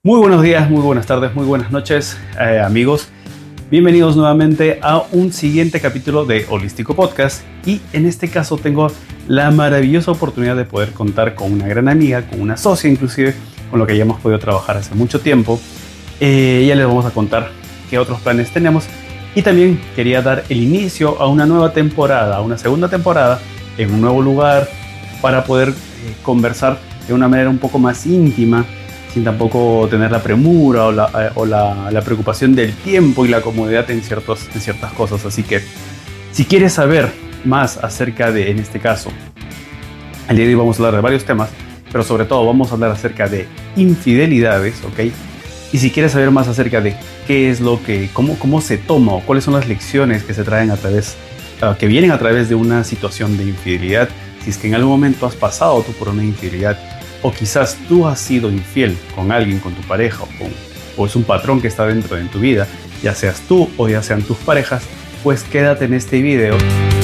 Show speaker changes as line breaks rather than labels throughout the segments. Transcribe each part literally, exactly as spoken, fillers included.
Muy buenos días, muy buenas tardes, muy buenas noches, eh, amigos. Bienvenidos nuevamente a un siguiente capítulo de Holístico Podcast. Y en este caso tengo la maravillosa oportunidad de poder contar con una gran amiga, con una socia inclusive, con lo que ya hemos podido trabajar hace mucho tiempo. Eh, ya les vamos a contar qué otros planes tenemos. Y también quería dar el inicio a una nueva temporada, a una segunda temporada, en un nuevo lugar, para poder eh, conversar de una manera un poco más íntima, sin tampoco tener la premura o, la, o la, la preocupación del tiempo y la comodidad en, ciertos, en ciertas cosas. Así que, si quieres saber más acerca de, en este caso, el día de hoy vamos a hablar de varios temas, pero sobre todo vamos a hablar acerca de infidelidades, ¿ok? Y si quieres saber más acerca de qué es lo que, cómo, cómo se toma o cuáles son las lecciones que se traen a través, uh, que vienen a través de una situación de infidelidad, si es que en algún momento has pasado tú por una infidelidad, o quizás tú has sido infiel con alguien, con tu pareja, o, con, o es un patrón que está dentro de tu vida, ya seas tú o ya sean tus parejas, pues quédate en este video.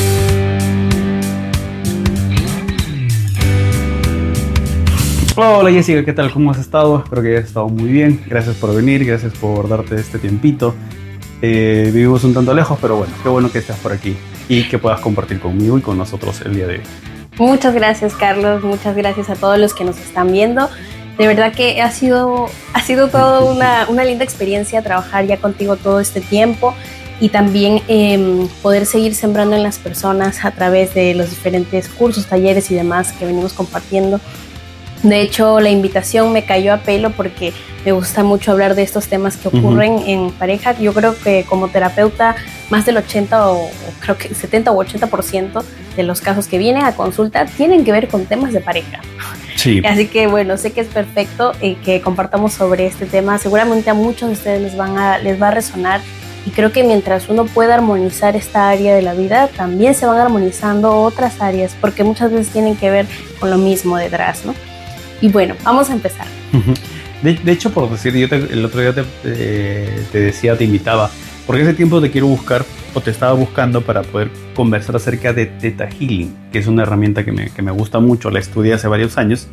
Hola Jessica, ¿qué tal? ¿Cómo has estado? Espero que hayas estado muy bien. Gracias por venir, gracias por darte este tiempito. Eh, vivimos un tanto lejos, pero bueno, qué bueno que estés por aquí y que puedas compartir conmigo y con nosotros el día de hoy.
Muchas gracias, Carlos. Muchas gracias a todos los que nos están viendo. De verdad que ha sido, ha sido toda una, una linda experiencia trabajar ya contigo todo este tiempo y también eh, poder seguir sembrando en las personas a través de los diferentes cursos, talleres y demás que venimos compartiendo. De hecho, la invitación me cayó a pelo porque me gusta mucho hablar de estos temas que ocurren uh-huh. en pareja. Yo creo que como terapeuta, más del ochenta o, o creo que setenta o ochenta por ciento de los casos que vienen a consulta tienen que ver con temas de pareja.
Sí.
Así que bueno, sé que es perfecto eh, que compartamos sobre este tema. Seguramente a muchos de ustedes les, van a, les va a resonar. Y creo que mientras uno pueda armonizar esta área de la vida, también se van armonizando otras áreas, porque muchas veces tienen que ver con lo mismo detrás, ¿no? Y bueno, vamos a empezar.
De, de hecho, por decir, yo te, el otro día te, eh, te decía, te invitaba, porque hace tiempo te quiero buscar, o te estaba buscando para poder conversar acerca de Theta Healing, que es una herramienta que me, que me gusta mucho, la estudié hace varios años.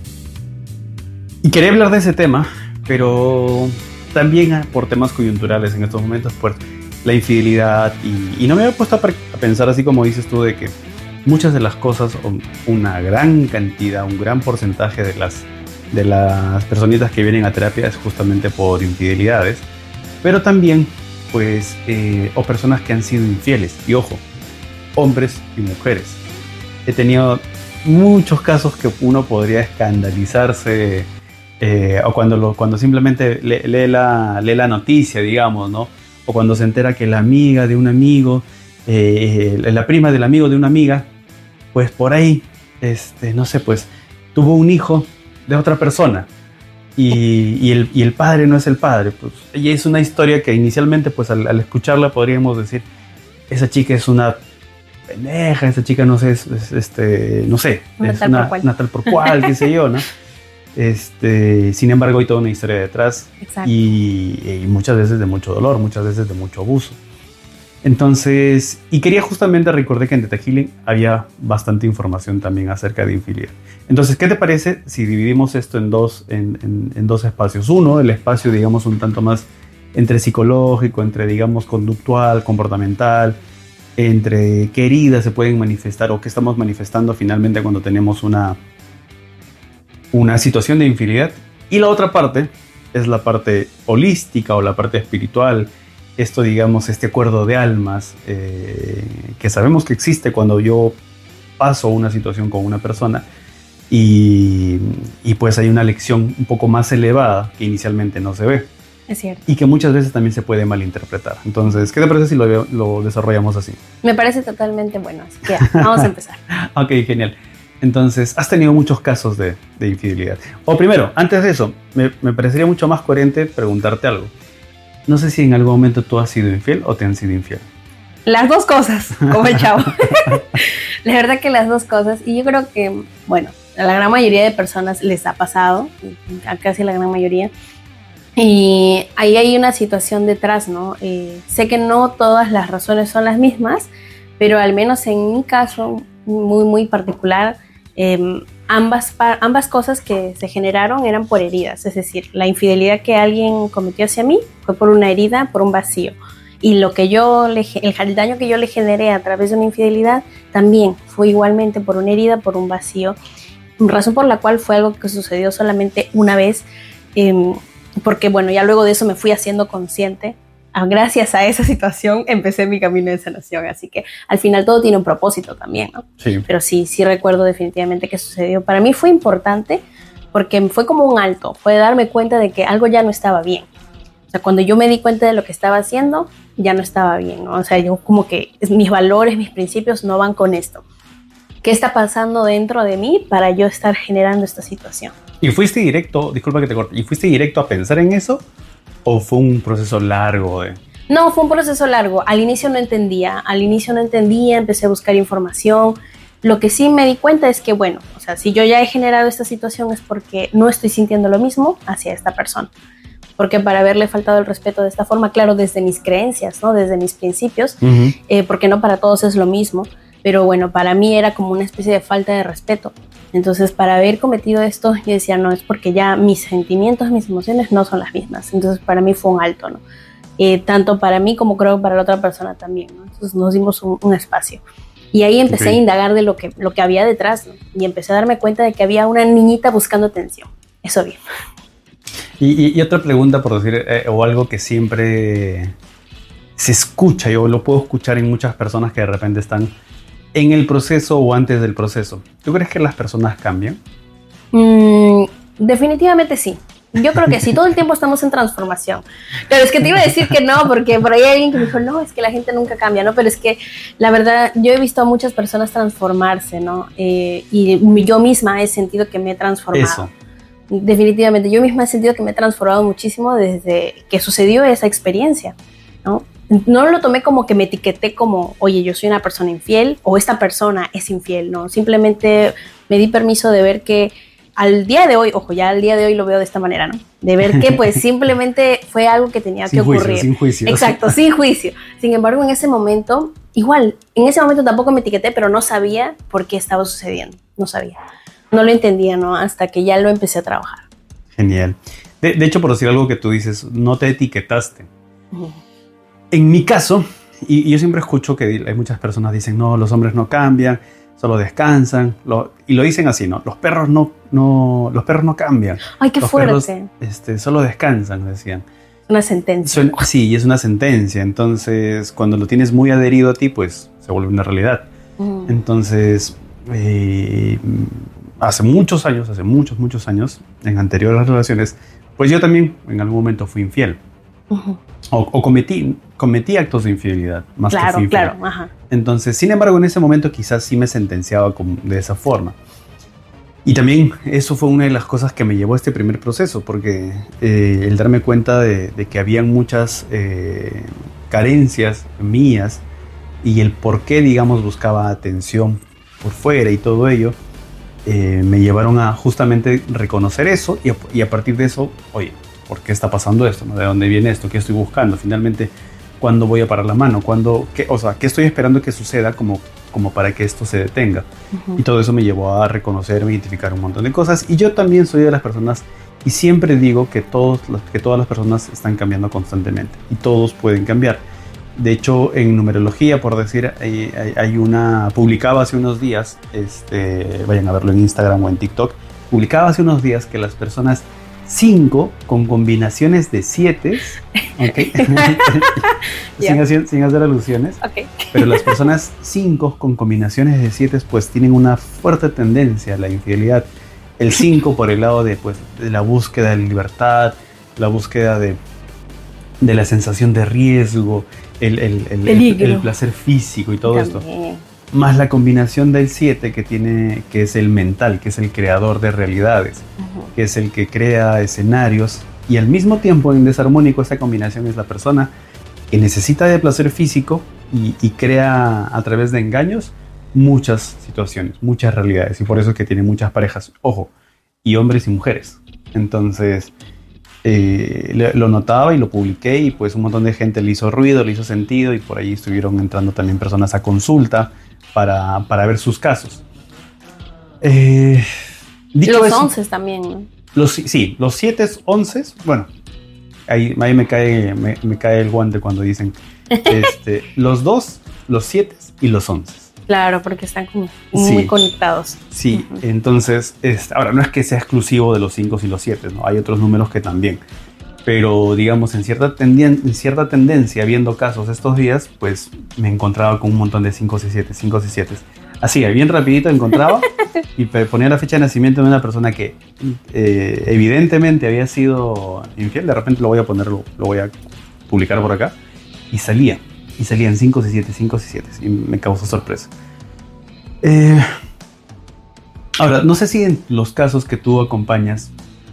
Y quería hablar de ese tema, pero también por temas coyunturales en estos momentos, por la infidelidad, y, y no me había puesto a, a pensar así como dices tú, de que muchas de las cosas, una gran cantidad, un gran porcentaje de las, de las personitas que vienen a terapia es justamente por infidelidades, pero también, pues, eh, o personas que han sido infieles, y ojo, hombres y mujeres. He tenido muchos casos que uno podría escandalizarse, eh, o cuando, lo, cuando simplemente lee, lee, la, lee la noticia, digamos, ¿no? O cuando se entera que la amiga de un amigo, eh, la prima del amigo de una amiga, pues por ahí, este, no sé, pues tuvo un hijo de otra persona y, y, el, y el padre no es el padre. Pues, y es una historia que inicialmente, pues al, al escucharla podríamos decir, esa chica es una pendeja, esa chica no sé, es, es, este, no sé,
una
es
tal
una,
por cual.
una tal por cual, qué sé yo, ¿no? Este, sin embargo, hay toda una historia detrás.
Exacto.
y, y muchas veces de mucho dolor, muchas veces de mucho abuso. Entonces, y quería justamente recordar que en Theta Healing había bastante información también acerca de infidelidad. Entonces, ¿qué te parece si dividimos esto en dos, en, en, en dos espacios? Uno, el espacio, digamos, un tanto más entre psicológico, entre, digamos, conductual, comportamental, entre qué heridas se pueden manifestar o qué estamos manifestando finalmente cuando tenemos una, una situación de infidelidad. Y la otra parte es la parte holística o la parte espiritual. Esto, digamos, este acuerdo de almas eh, que sabemos que existe cuando yo paso una situación con una persona y, y pues hay una lección un poco más elevada que inicialmente no se ve.
Es cierto.
Y que muchas veces también se puede malinterpretar. Entonces, ¿qué te parece si lo, lo desarrollamos así?
Me parece totalmente bueno, así que vamos a empezar.
Ok, genial. Entonces, has tenido muchos casos de, de infidelidad. O primero, antes de eso, me, me parecería mucho más coherente preguntarte algo. No sé si en algún momento tú has sido infiel o te han sido infiel.
Las dos cosas, como el chavo. La verdad que las dos cosas. Y yo creo que, bueno, a la gran mayoría de personas les ha pasado, a casi la gran mayoría. Y ahí hay una situación detrás, ¿no? Eh, sé que no todas las razones son las mismas, pero al menos en mi caso, muy, muy particular, eh, ambas, ambas cosas que se generaron eran por heridas, es decir, la infidelidad que alguien cometió hacia mí fue por una herida, por un vacío. Y lo que yo le, el daño que yo le generé a través de una infidelidad también fue igualmente por una herida, por un vacío, razón por la cual fue algo que sucedió solamente una vez, eh, porque bueno, ya luego de eso me fui haciendo consciente. Gracias a esa situación empecé mi camino de sanación, así que al final todo tiene un propósito también, ¿no?
Sí.
Pero sí, sí recuerdo definitivamente que sucedió. Para mí fue importante porque fue como un alto, fue darme cuenta de que algo ya no estaba bien. O sea, cuando yo me di cuenta de lo que estaba haciendo, ya no estaba bien, ¿no? O sea, yo como que mis valores, mis principios no van con esto. ¿Qué está pasando dentro de mí para yo estar generando esta situación?
¿Y fuiste directo, disculpa que te corte, ¿y fuiste directo a pensar en eso? ¿O fue un proceso largo? De...
No, fue un proceso largo. Al inicio no entendía, al inicio no entendía, empecé a buscar información. Lo que sí me di cuenta es que, bueno, o sea, si yo ya he generado esta situación es porque no estoy sintiendo lo mismo hacia esta persona. Porque para haberle faltado el respeto de esta forma, claro, desde mis creencias, ¿no? Desde mis principios, uh-huh. eh, porque no para todos es lo mismo, pero bueno, para mí era como una especie de falta de respeto. Entonces, para haber cometido esto, yo decía, no, es porque ya mis sentimientos, mis emociones no son las mismas. Entonces, para mí fue un alto, ¿no? Eh, tanto para mí como creo para la otra persona también, ¿no? Entonces, nos dimos un, un espacio. Y ahí empecé okay. a indagar de lo que, lo que había detrás, ¿no? Y empecé a darme cuenta de que había una niñita buscando atención. Eso bien.
Y, y, y otra pregunta, por decir, eh, o algo que siempre se escucha, yo lo puedo escuchar en muchas personas que de repente están en el proceso o antes del proceso. ¿Tú crees que las personas cambian?
Mm, definitivamente sí. Yo creo que sí, todo el tiempo estamos en transformación. Pero es que te iba a decir que no, porque por ahí hay alguien que me dijo, no, es que la gente nunca cambia, ¿no? Pero es que la verdad, yo he visto a muchas personas transformarse, ¿no? Eh, y yo misma he sentido que me he transformado.
Eso.
Definitivamente, yo misma he sentido que me he transformado muchísimo desde que sucedió esa experiencia, ¿no? No lo tomé como que me etiqueté como, oye, yo soy una persona infiel o esta persona es infiel, no, simplemente me di permiso de ver que al día de hoy, ojo, ya al día de hoy lo veo de esta manera, ¿no? De ver que pues simplemente fue algo que tenía
sin
que
juicio,
ocurrir.
Sin juicio.
Exacto, sin juicio. Sin embargo, en ese momento, igual, en ese momento tampoco me etiqueté, pero no sabía por qué estaba sucediendo, no sabía. No lo entendía, ¿no? Hasta que ya lo empecé a trabajar.
Genial. De, de hecho, por decir algo que tú dices, no te etiquetaste. Uh-huh. En mi caso, y, y yo siempre escucho que hay muchas personas que dicen, no, los hombres no cambian, solo descansan, lo, y lo dicen así, ¿no? Los perros no, no, los perros no cambian.
¡Ay, qué
los
fuerte!
Perros, este, solo descansan, decían.
Una sentencia.
Suena, sí, y es una sentencia. Entonces, cuando lo tienes muy adherido a ti, pues se vuelve una realidad. Uh-huh. Entonces, eh, hace muchos años, hace muchos, muchos años, en anteriores relaciones, pues yo también en algún momento fui infiel. Uh-huh. O, o cometí, cometí actos de infidelidad, más
claro,
que fui infiel.
Claro, ajá.
Entonces, sin embargo, en ese momento quizás sí me sentenciaba como de esa forma. Y también eso fue una de las cosas que me llevó a este primer proceso, porque eh, el darme cuenta de, de que habían muchas eh, carencias mías y el por qué, digamos, buscaba atención por fuera y todo ello, eh, me llevaron a justamente reconocer eso y a, y a partir de eso, oye, ¿por qué está pasando esto? ¿No? ¿De dónde viene esto? ¿Qué estoy buscando? Finalmente, ¿cuándo voy a parar la mano? ¿Cuándo, qué, o sea, ¿qué estoy esperando que suceda como, como para que esto se detenga? Uh-huh. Y todo eso me llevó a reconocerme, identificar un montón de cosas. Y yo también soy de las personas, y siempre digo que, todos, que todas las personas están cambiando constantemente. Y todos pueden cambiar. De hecho, en numerología, por decir, hay, hay, hay una... Publicaba hace unos días, este, vayan a verlo en Instagram o en TikTok, publicaba hace unos días que las personas cinco con combinaciones de siete, ¿okay? sin,
yeah.
hacer, sin hacer alusiones,
okay.
Pero las personas cinco con combinaciones de siete pues tienen una fuerte tendencia a la infidelidad. El cinco por el lado de, pues, de la búsqueda de libertad, la búsqueda de, de la sensación de riesgo, el, el, el, el, el placer físico y todo También. Esto. Más la combinación del siete que tiene, que es el mental, que es el creador de realidades, uh-huh. que es el que crea escenarios, y al mismo tiempo en desarmónico esta combinación es la persona que necesita de placer físico y, y crea a través de engaños muchas situaciones, muchas realidades, y por eso es que tiene muchas parejas, ojo, y hombres y mujeres. Entonces eh, lo notaba y lo publiqué y pues un montón de gente le hizo ruido, le hizo sentido, y por ahí estuvieron entrando también personas a consulta para, para ver sus casos. Eh,
Dicho los once también, ¿no?
Los, sí, los siete, once, bueno, ahí, ahí me, cae, me, me cae el guante cuando dicen este, los dos, los siete y los once.
Claro, porque están como muy sí, conectados.
Sí, uh-huh. Entonces, es, ahora no es que sea exclusivo de los cinco y los siete, ¿no? Hay otros números que también. Pero, digamos, en cierta, tendien, en cierta tendencia, viendo casos estos días, pues me encontraba con un montón de cinco y siete, cinco y siete. Así, bien rapidito encontraba y ponía la fecha de nacimiento de una persona que eh, evidentemente había sido infiel. De repente lo voy a poner, lo, lo voy a publicar por acá. Y salía, y salían cinco y siete, cinco y siete. Y me causó sorpresa. Eh, ahora, no sé si en los casos que tú acompañas,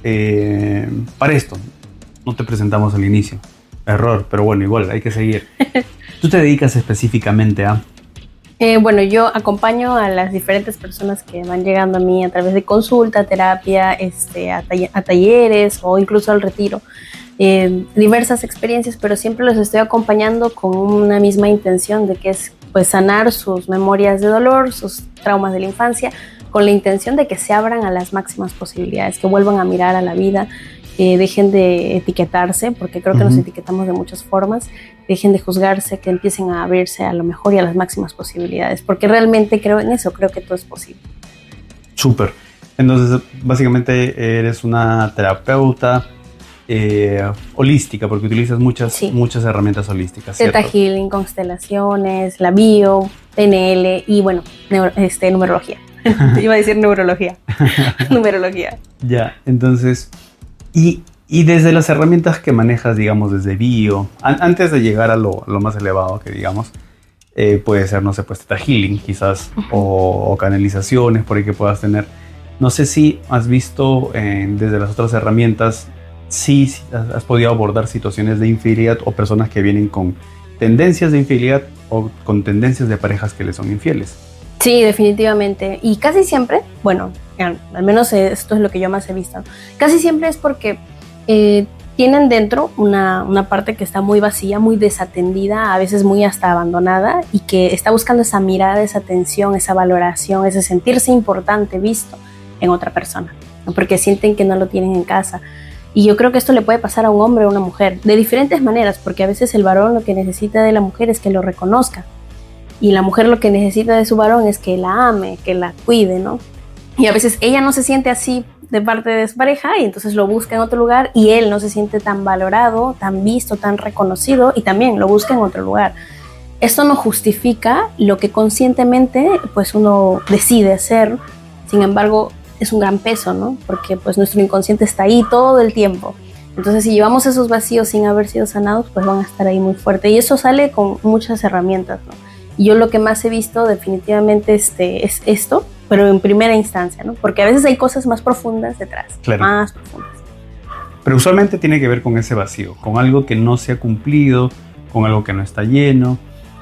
eh, para esto, no te presentamos al inicio. Error, pero bueno, igual, hay que seguir. ¿Tú te dedicas específicamente a...?
Eh, bueno, yo acompaño a las diferentes personas que van llegando a mí a través de consulta, terapia, este, a, tall- a talleres o incluso al retiro. Eh, diversas experiencias, pero siempre los estoy acompañando con una misma intención de que es pues sanar sus memorias de dolor, sus traumas de la infancia, con la intención de que se abran a las máximas posibilidades, que vuelvan a mirar a la vida, eh, dejen de etiquetarse, porque creo que uh-huh. nos etiquetamos de muchas formas, dejen de juzgarse, que empiecen a abrirse a lo mejor y a las máximas posibilidades, porque realmente creo en eso, creo que todo es posible.
Súper. Entonces, básicamente eres una terapeuta eh, holística, porque utilizas muchas, sí. muchas herramientas holísticas, ¿cierto?
Theta Healing, constelaciones, la bio, P N L y bueno, neuro, este, numerología. Iba a decir neurología. Numerología.
Ya, entonces, y, y desde las herramientas que manejas, digamos, desde bio, an, antes de llegar a lo, lo más elevado que digamos, eh, puede ser, no sé, pues Theta Healing quizás, uh-huh. o, o canalizaciones por ahí que puedas tener. No sé si has visto eh, desde las otras herramientas, si sí, has, has podido abordar situaciones de infidelidad o personas que vienen con tendencias de infidelidad o con tendencias de parejas que les son infieles.
Sí, definitivamente. Y casi siempre, bueno, al menos esto es lo que yo más he visto, casi siempre es porque eh, tienen dentro una, una parte que está muy vacía, muy desatendida, a veces muy hasta abandonada y que está buscando esa mirada, esa atención, esa valoración, ese sentirse importante, visto en otra persona, ¿no? Porque sienten que no lo tienen en casa. Y yo creo que esto le puede pasar a un hombre o a una mujer, de diferentes maneras, porque a veces el varón lo que necesita de la mujer es que lo reconozca. Y la mujer lo que necesita de su varón es que la ame, que la cuide, ¿no? Y a veces ella no se siente así de parte de su pareja y entonces lo busca en otro lugar y él no se siente tan valorado, tan visto, tan reconocido y también lo busca en otro lugar. Esto no justifica lo que conscientemente pues uno decide hacer, sin embargo es un gran peso, ¿no? Porque pues nuestro inconsciente está ahí todo el tiempo. Entonces si llevamos esos vacíos sin haber sido sanados, pues van a estar ahí muy fuerte y eso sale con muchas herramientas, ¿no? Y yo lo que más he visto definitivamente este, es esto, pero en primera instancia, ¿no? Porque a veces hay cosas más profundas detrás, claro. Más profundas.
Pero usualmente tiene que ver con ese vacío, con algo que no se ha cumplido, con algo que no está lleno,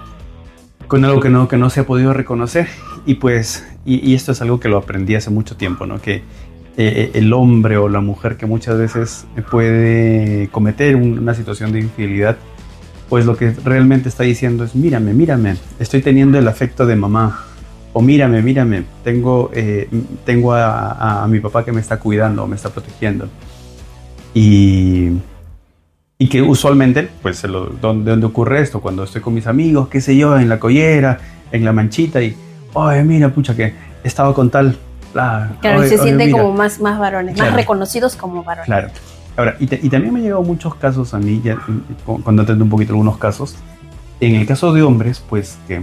con algo que no, que no se ha podido reconocer. Y pues, y, y esto es algo que lo aprendí hace mucho tiempo, ¿no? Que eh, el hombre o la mujer que muchas veces puede cometer una situación de infidelidad, pues lo que realmente está diciendo es mírame, mírame, estoy teniendo el afecto de mamá, o mírame, mírame, tengo, eh, tengo a, a, a mi papá que me está cuidando, me está protegiendo. Y, y que usualmente, pues, lo, donde, donde ocurre esto, cuando estoy con mis amigos, qué sé yo, en la collera, en la manchita, y, oye, mira, pucha, que he estado con tal...
Ah, claro, oye, se sienten como más, más varones, claro. Más reconocidos como varones.
Claro. Ahora, y, te, y también me han llegado muchos casos a mí, ya, cuando entiendo un poquito algunos casos, en el caso de hombres, pues que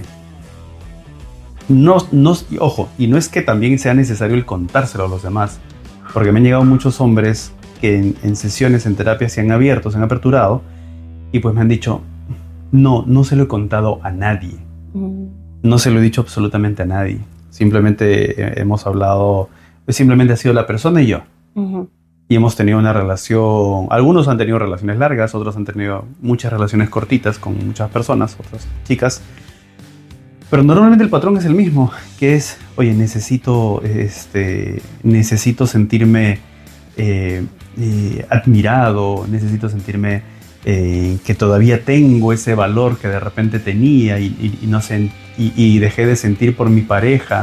no, no, ojo, y no es que también sea necesario el contárselo a los demás, porque me han llegado muchos hombres que en, en sesiones, en terapia se han abierto, se han aperturado, y pues me han dicho, no, no se lo he contado a nadie, mm. no se lo he dicho absolutamente a nadie, simplemente hemos hablado, simplemente ha sido la persona y yo. Uh-huh. Y hemos tenido una relación, algunos han tenido relaciones largas, otros han tenido muchas relaciones cortitas con muchas personas, otras chicas. Pero normalmente el patrón es el mismo, que es, oye, necesito, este, necesito sentirme eh, eh, admirado, necesito sentirme eh, que todavía tengo ese valor que de repente tenía y, y, y, no sé, y, y dejé de sentir por mi pareja.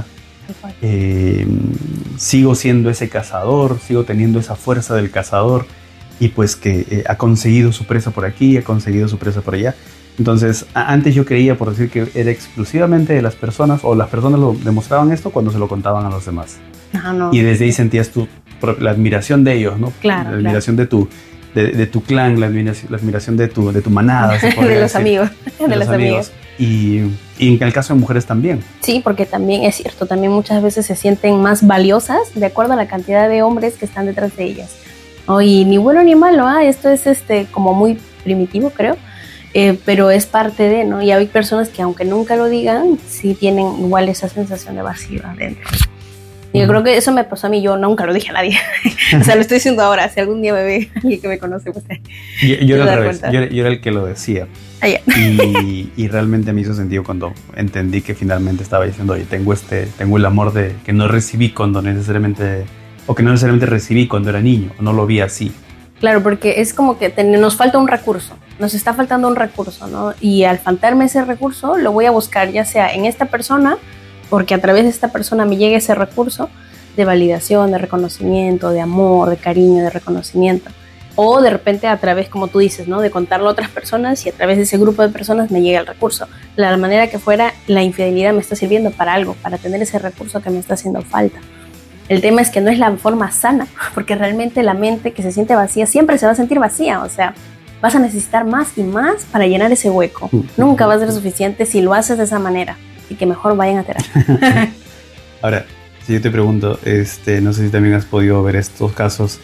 eh, sigo siendo ese cazador, sigo teniendo esa fuerza del cazador y pues que eh, ha conseguido su presa por aquí, ha conseguido su presa por allá. Entonces, a- antes yo creía, por decir, que era exclusivamente de las personas, o las personas lo demostraban esto cuando se lo contaban a los demás.
No, no.
Y desde ahí sentías tu, la admiración de ellos, ¿no?
Claro,
La admiración
claro.
de tu, de, de tu clan, la admiración, la admiración de, tu, de tu manada. se
De
podría
los
decir,
amigos. De,
de
los amigos.
Y, y en el caso de mujeres también.
Sí, porque también es cierto, también muchas veces se sienten más valiosas de acuerdo a la cantidad de hombres que están detrás de ellas. ¿No? Y ni bueno ni malo, ¿ah? Esto es este, como muy primitivo, creo, eh, pero es parte de, ¿no? Y hay personas que aunque nunca lo digan, sí tienen igual esa sensación de vacío adentro. Y yo creo que eso me pasó a mí, yo nunca lo dije a nadie. O sea, lo estoy diciendo ahora, si algún día me ve alguien que me conoce, pues...
Yo, yo era
dar
al revés,
cuenta.
yo, era- yo era el que lo decía.
Ah, ya.
Y, y realmente me hizo sentido cuando entendí que finalmente estaba diciendo, oye, tengo, este, tengo el amor de que no recibí cuando necesariamente, o que no necesariamente recibí cuando era niño, o no lo vi así.
Claro, porque es como que ten- nos falta un recurso, nos está faltando un recurso, ¿no? Y al faltarme ese recurso, lo voy a buscar ya sea en esta persona, porque a través de esta persona me llegue ese recurso de validación, de reconocimiento, de amor, de cariño, de reconocimiento. O de repente a través, como tú dices, ¿no? De contarlo a otras personas y a través de ese grupo de personas me llega el recurso. La manera que fuera, la infidelidad me está sirviendo para algo, para tener ese recurso que me está haciendo falta. El tema es que no es la forma sana, porque realmente la mente que se siente vacía siempre se va a sentir vacía, o sea, vas a necesitar más y más para llenar ese hueco. Nunca va a ser suficiente si lo haces de esa manera, y que mejor vayan a terapia.
Ahora, si yo te pregunto, este, no sé si también has podido ver estos casos,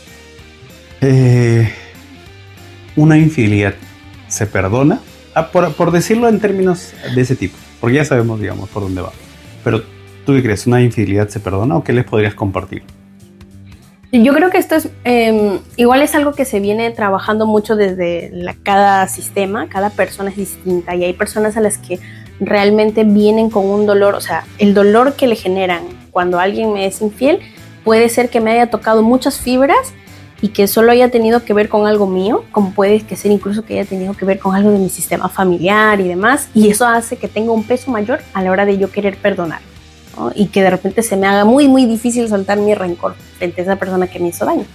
eh, ¿una infidelidad se perdona? Ah, por, por decirlo en términos de ese tipo, porque ya sabemos, digamos, por dónde va. Pero, ¿tú qué crees? ¿Una infidelidad se perdona o qué les podrías compartir?
Yo creo que esto es, eh, igual es algo que se viene trabajando mucho desde la, cada sistema, cada persona es distinta y hay personas a las que realmente vienen con un dolor, o sea, el dolor que le generan cuando alguien me es infiel puede ser que me haya tocado muchas fibras y que solo haya tenido que ver con algo mío, como puede que ser incluso que haya tenido que ver con algo de mi sistema familiar y demás, y eso hace que tenga un peso mayor a la hora de yo querer perdonar, ¿no? Y que de repente se me haga muy muy difícil soltar mi rencor frente a esa persona que me hizo daño.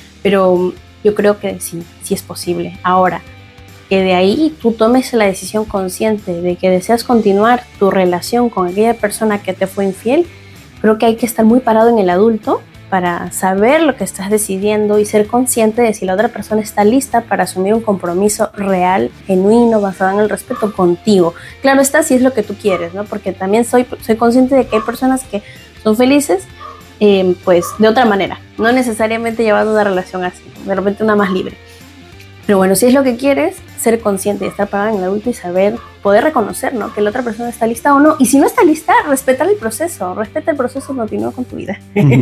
Pero yo creo que sí, sí es posible. Ahora, que de ahí tú tomes la decisión consciente de que deseas continuar tu relación con aquella persona que te fue infiel, creo que hay que estar muy parado en el adulto para saber lo que estás decidiendo y ser consciente de si la otra persona está lista para asumir un compromiso real, genuino, basado en el respeto contigo. Claro está, si es lo que tú quieres, ¿no? Porque también soy, soy consciente de que hay personas que son felices, eh, pues de otra manera, no necesariamente llevando una relación así, de repente una más libre. Pero bueno, si es lo que quieres, ser consciente y estar parado en el adulto y saber, poder reconocer, ¿no? Que la otra persona está lista o no. Y si no está lista, respeta el proceso, respeta el proceso y continúa con tu vida.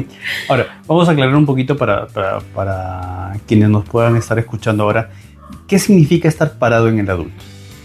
Ahora, vamos a aclarar un poquito para, para, para quienes nos puedan estar escuchando ahora. ¿Qué significa estar parado en el adulto?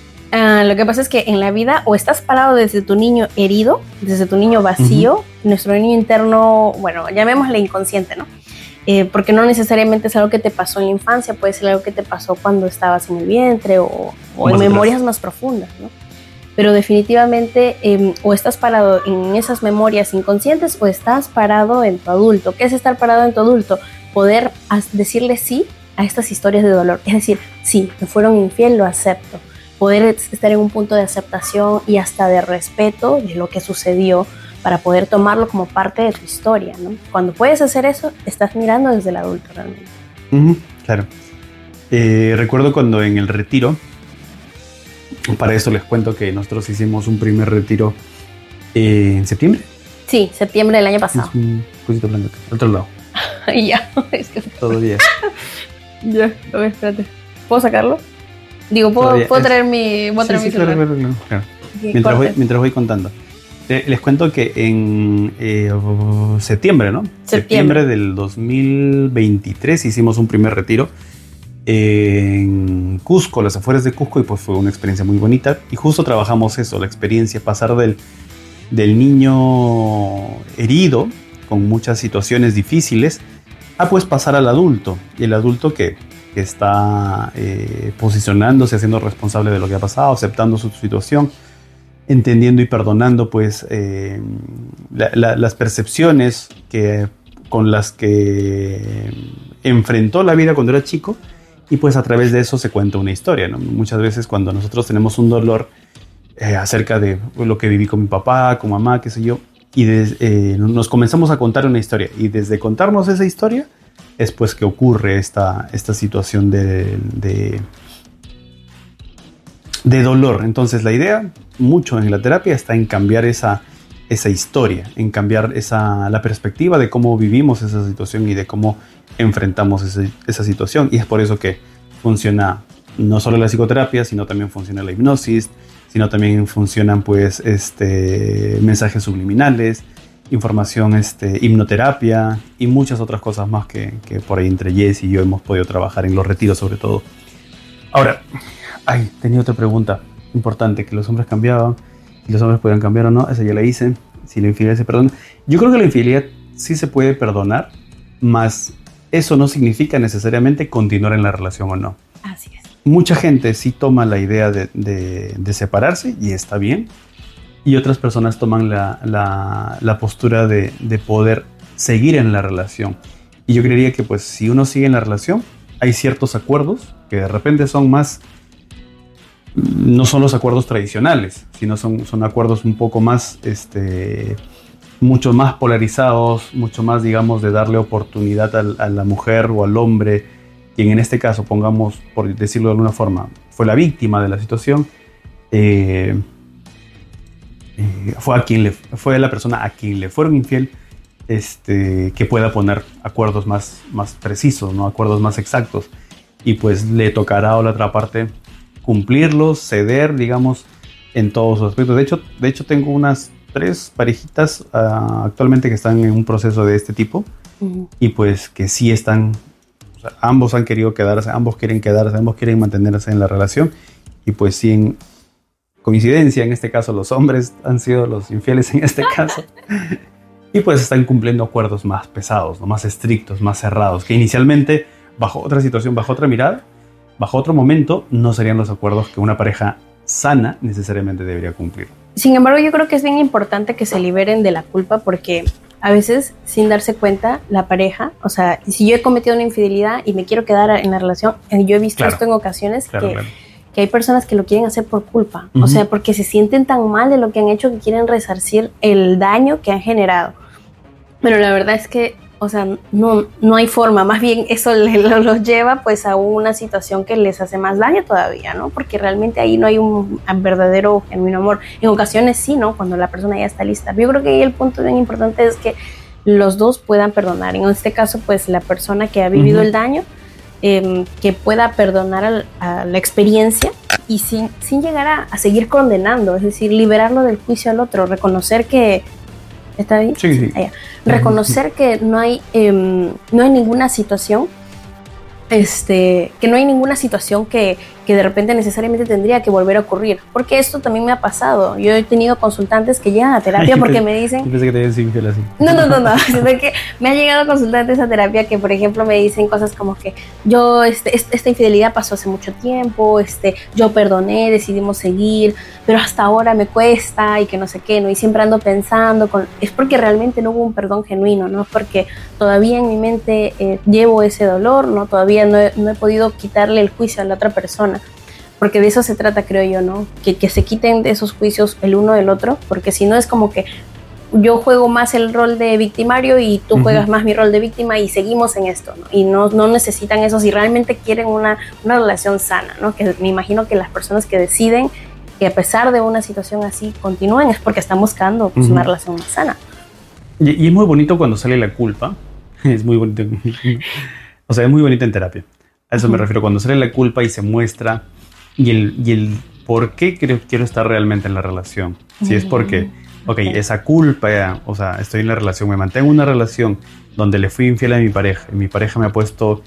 Uh, lo que pasa es que en la vida o estás parado desde tu niño herido, desde tu niño vacío, uh-huh. Nuestro niño interno, bueno, llamémosle inconsciente, ¿no? Eh, porque no necesariamente es algo que te pasó en la infancia, puede ser algo que te pasó cuando estabas en el vientre o, o en memorias más profundas, ¿no? Pero definitivamente eh, o estás parado en esas memorias inconscientes o estás parado en tu adulto. ¿Qué es estar parado en tu adulto? Poder decirle sí a estas historias de dolor. Es decir, sí, me fueron infiel, lo acepto. Poder estar en un punto de aceptación y hasta de respeto de lo que sucedió, para poder tomarlo como parte de tu historia, ¿no? Cuando puedes hacer eso, estás mirando desde el adulto realmente.
Uh-huh, claro. Eh, recuerdo cuando en el retiro, para eso les cuento que nosotros hicimos un primer retiro eh, en septiembre.
Sí, septiembre del año pasado.
Es un poquito blanco, al otro lado.
Ya, es que...
Todavía.
Ya, a ver, espérate. ¿Puedo sacarlo? Digo, ¿puedo, ¿puedo
es...
traer mi, ¿puedo traer
sí,
mi
sí,
celular?
claro, claro, claro. Mientras, voy, mientras voy contando. Les cuento que en eh, septiembre, ¿no? Septiembre. septiembre del dos mil veintitrés hicimos un primer retiro en Cusco, las afueras de Cusco, y pues fue una experiencia muy bonita. Y justo trabajamos eso, la experiencia, pasar del, del niño herido, con muchas situaciones difíciles, a pues pasar al adulto. Y el adulto que, que está eh, posicionándose, siendo responsable de lo que ha pasado, aceptando su situación. entendiendo y perdonando pues eh, la, la, las percepciones que, con las que enfrentó la vida cuando era chico, y pues a través de eso se cuenta una historia, ¿no? Muchas veces cuando nosotros tenemos un dolor eh, acerca de lo que viví con mi papá, con mamá, qué sé yo, y des, eh, nos comenzamos a contar una historia, y desde contarnos esa historia es pues que ocurre esta, esta situación de, de, de dolor. Entonces la idea mucho en la terapia está en cambiar esa, esa historia, en cambiar esa, la perspectiva de cómo vivimos esa situación y de cómo enfrentamos ese, esa situación. Y es por eso que funciona no solo la psicoterapia, sino también funciona la hipnosis, sino también funcionan pues este, mensajes subliminales, información, este, hipnoterapia y muchas otras cosas más que, que por ahí entre Jess y yo hemos podido trabajar en los retiros sobre todo. Ahora, ay, tenía otra pregunta importante, que los hombres cambiaban, y los hombres podían cambiar o no, esa ya la hice, si la infidelidad se perdona. Yo creo que la infidelidad sí se puede perdonar, más eso no significa necesariamente continuar en la relación o no.
Así es.
Mucha gente sí toma la idea de, de, de separarse y está bien, y otras personas toman la, la, la postura de, de poder seguir en la relación. Y yo creería que pues si uno sigue en la relación, hay ciertos acuerdos que de repente son más, no son los acuerdos tradicionales, sino son, son acuerdos un poco más, este, mucho más polarizados, mucho más, digamos, de darle oportunidad a, a la mujer o al hombre, quien en este caso, pongamos, por decirlo de alguna forma, fue la víctima de la situación, eh, eh, fue, a quien le, fue la persona a quien le fueron infiel, este, que pueda poner acuerdos más, más precisos, ¿no? Acuerdos más exactos, y pues le tocará a la otra parte cumplirlos, ceder, digamos, en todos los aspectos. De hecho, de hecho tengo unas tres parejitas uh, actualmente que están en un proceso de este tipo, uh-huh. y pues que sí están, o sea, ambos han querido quedarse, ambos quieren quedarse, ambos quieren mantenerse en la relación, y pues sí, en coincidencia, en este caso los hombres han sido los infieles en este caso, y pues están cumpliendo acuerdos más pesados, ¿no? Más estrictos, más cerrados, que inicialmente, bajo otra situación, bajo otra mirada, bajo otro momento, no serían los acuerdos que una pareja sana necesariamente debería cumplir.
Sin embargo, yo creo que es bien importante que se liberen de la culpa, porque a veces, sin darse cuenta, la pareja, o sea, si yo he cometido una infidelidad y me quiero quedar en la relación, yo he visto claro. esto en ocasiones, claro, que, claro. que hay personas que lo quieren hacer por culpa, uh-huh. o sea, porque se sienten tan mal de lo que han hecho que quieren resarcir el daño que han generado. Pero la verdad es que, o sea, no, no hay forma, más bien eso los lo lleva pues a una situación que les hace más daño todavía, ¿no? Porque realmente ahí no hay un verdadero, genuino amor. En ocasiones sí, ¿no? Cuando la persona ya está lista. Yo creo que ahí el punto bien importante es que los dos puedan perdonar. En este caso, pues la persona que ha vivido uh-huh. el daño, eh, que pueda perdonar a, a la experiencia y sin, sin llegar a, a seguir condenando, es decir, liberarlo del juicio al otro, reconocer que... ¿Está bien?
Sí, sí.
Allá. Reconocer que no hay, eh, no hay ninguna situación, este, que no hay ninguna situación que, que de repente necesariamente tendría que volver a ocurrir. Porque esto también me ha pasado. Yo he tenido consultantes que llegan a terapia porque me dicen...
Yo pensé que te habían sido infiel así.
No, no, no, no. Sino que me han llegado consultantes a terapia que, por ejemplo, me dicen cosas como que yo, este, esta infidelidad pasó hace mucho tiempo, este, yo perdoné, decidimos seguir, pero hasta ahora me cuesta y que no sé qué, ¿no? Y siempre ando pensando, con... es porque realmente no hubo un perdón genuino, ¿no? Es porque todavía en mi mente eh, llevo ese dolor, ¿no? Todavía no he, no he podido quitarle el juicio a la otra persona. Porque de eso se trata, creo yo, ¿no? Que, que se quiten de esos juicios el uno del otro, porque si no es como que yo juego más el rol de victimario y tú uh-huh. juegas más mi rol de víctima y seguimos en esto, ¿no? Y no, no necesitan eso si realmente quieren una, una relación sana, ¿no? Que me imagino que las personas que deciden que a pesar de una situación así continúen es porque están buscando pues, uh-huh. una relación más sana.
Y, y es muy bonito cuando sale la culpa, es muy bonito, o sea, es muy bonito en terapia. A eso uh-huh. me refiero, cuando sale la culpa y se muestra y el, y el por qué quiero, quiero estar realmente en la relación. Si es porque, ok, esa culpa, o sea, estoy en la relación, me mantengo en una relación donde le fui infiel a mi pareja, y mi pareja me ha puesto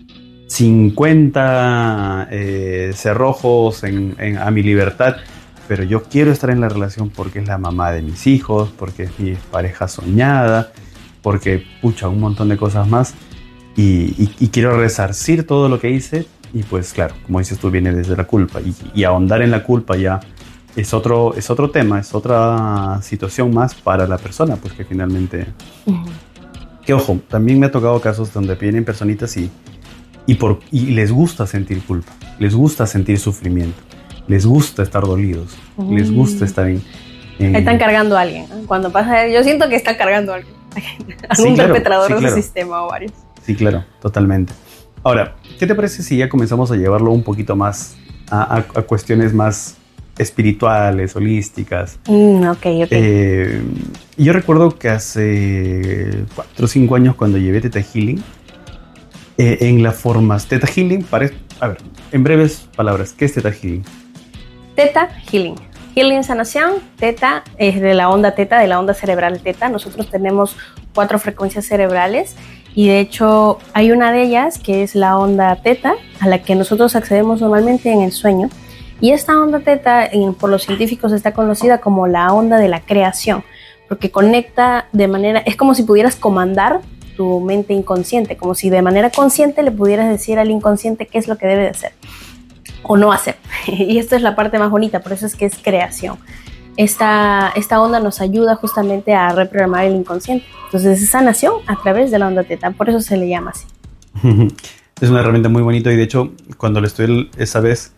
cincuenta eh, cerrojos en, en, a mi libertad, pero yo quiero estar en la relación porque es la mamá de mis hijos, porque es mi pareja soñada, porque, pucha, un montón de cosas más, y, y, y quiero resarcir todo lo que hice. Y pues claro, como dices tú, viene desde la culpa, y, y ahondar en la culpa ya es otro, es otro tema, es otra situación más para la persona, pues que finalmente... Uh-huh. Que ojo, también me ha tocado casos donde vienen personitas y, y, por, y les gusta sentir culpa, les gusta sentir sufrimiento, les gusta estar dolidos, uh-huh. les gusta estar en... en...
Están cargando a alguien, ¿no? Cuando pasa, yo siento que están cargando a alguien, algún sí, claro, perpetrador sí, de claro. ese sistema o varios.
Sí, claro, totalmente. Ahora, ¿qué te parece si ya comenzamos a llevarlo un poquito más a, a, a cuestiones más espirituales, holísticas?
Mm, ok, ok.
Eh, yo recuerdo que hace cuatro o cinco años cuando llevé Theta Healing, eh, en la forma Theta Healing, pare, a ver, en breves palabras, ¿qué es Theta Healing?
Theta Healing. Healing sanación, Theta es de la onda Theta, de la onda cerebral Theta. Nosotros tenemos cuatro frecuencias cerebrales. Y de hecho hay una de ellas que es la onda Theta, a la que nosotros accedemos normalmente en el sueño. Y esta onda Theta, por los científicos, está conocida como la onda de la creación, porque conecta de manera, es como si pudieras comandar tu mente inconsciente, como si de manera consciente le pudieras decir al inconsciente qué es lo que debe de hacer o no hacer. Y esta es la parte más bonita, por eso es que es creación. Esta, esta onda nos ayuda justamente a reprogramar el inconsciente. Entonces es sanación a través de la onda Theta, por eso se le llama así.
Es una herramienta muy bonita y de hecho cuando lo estudié esa vez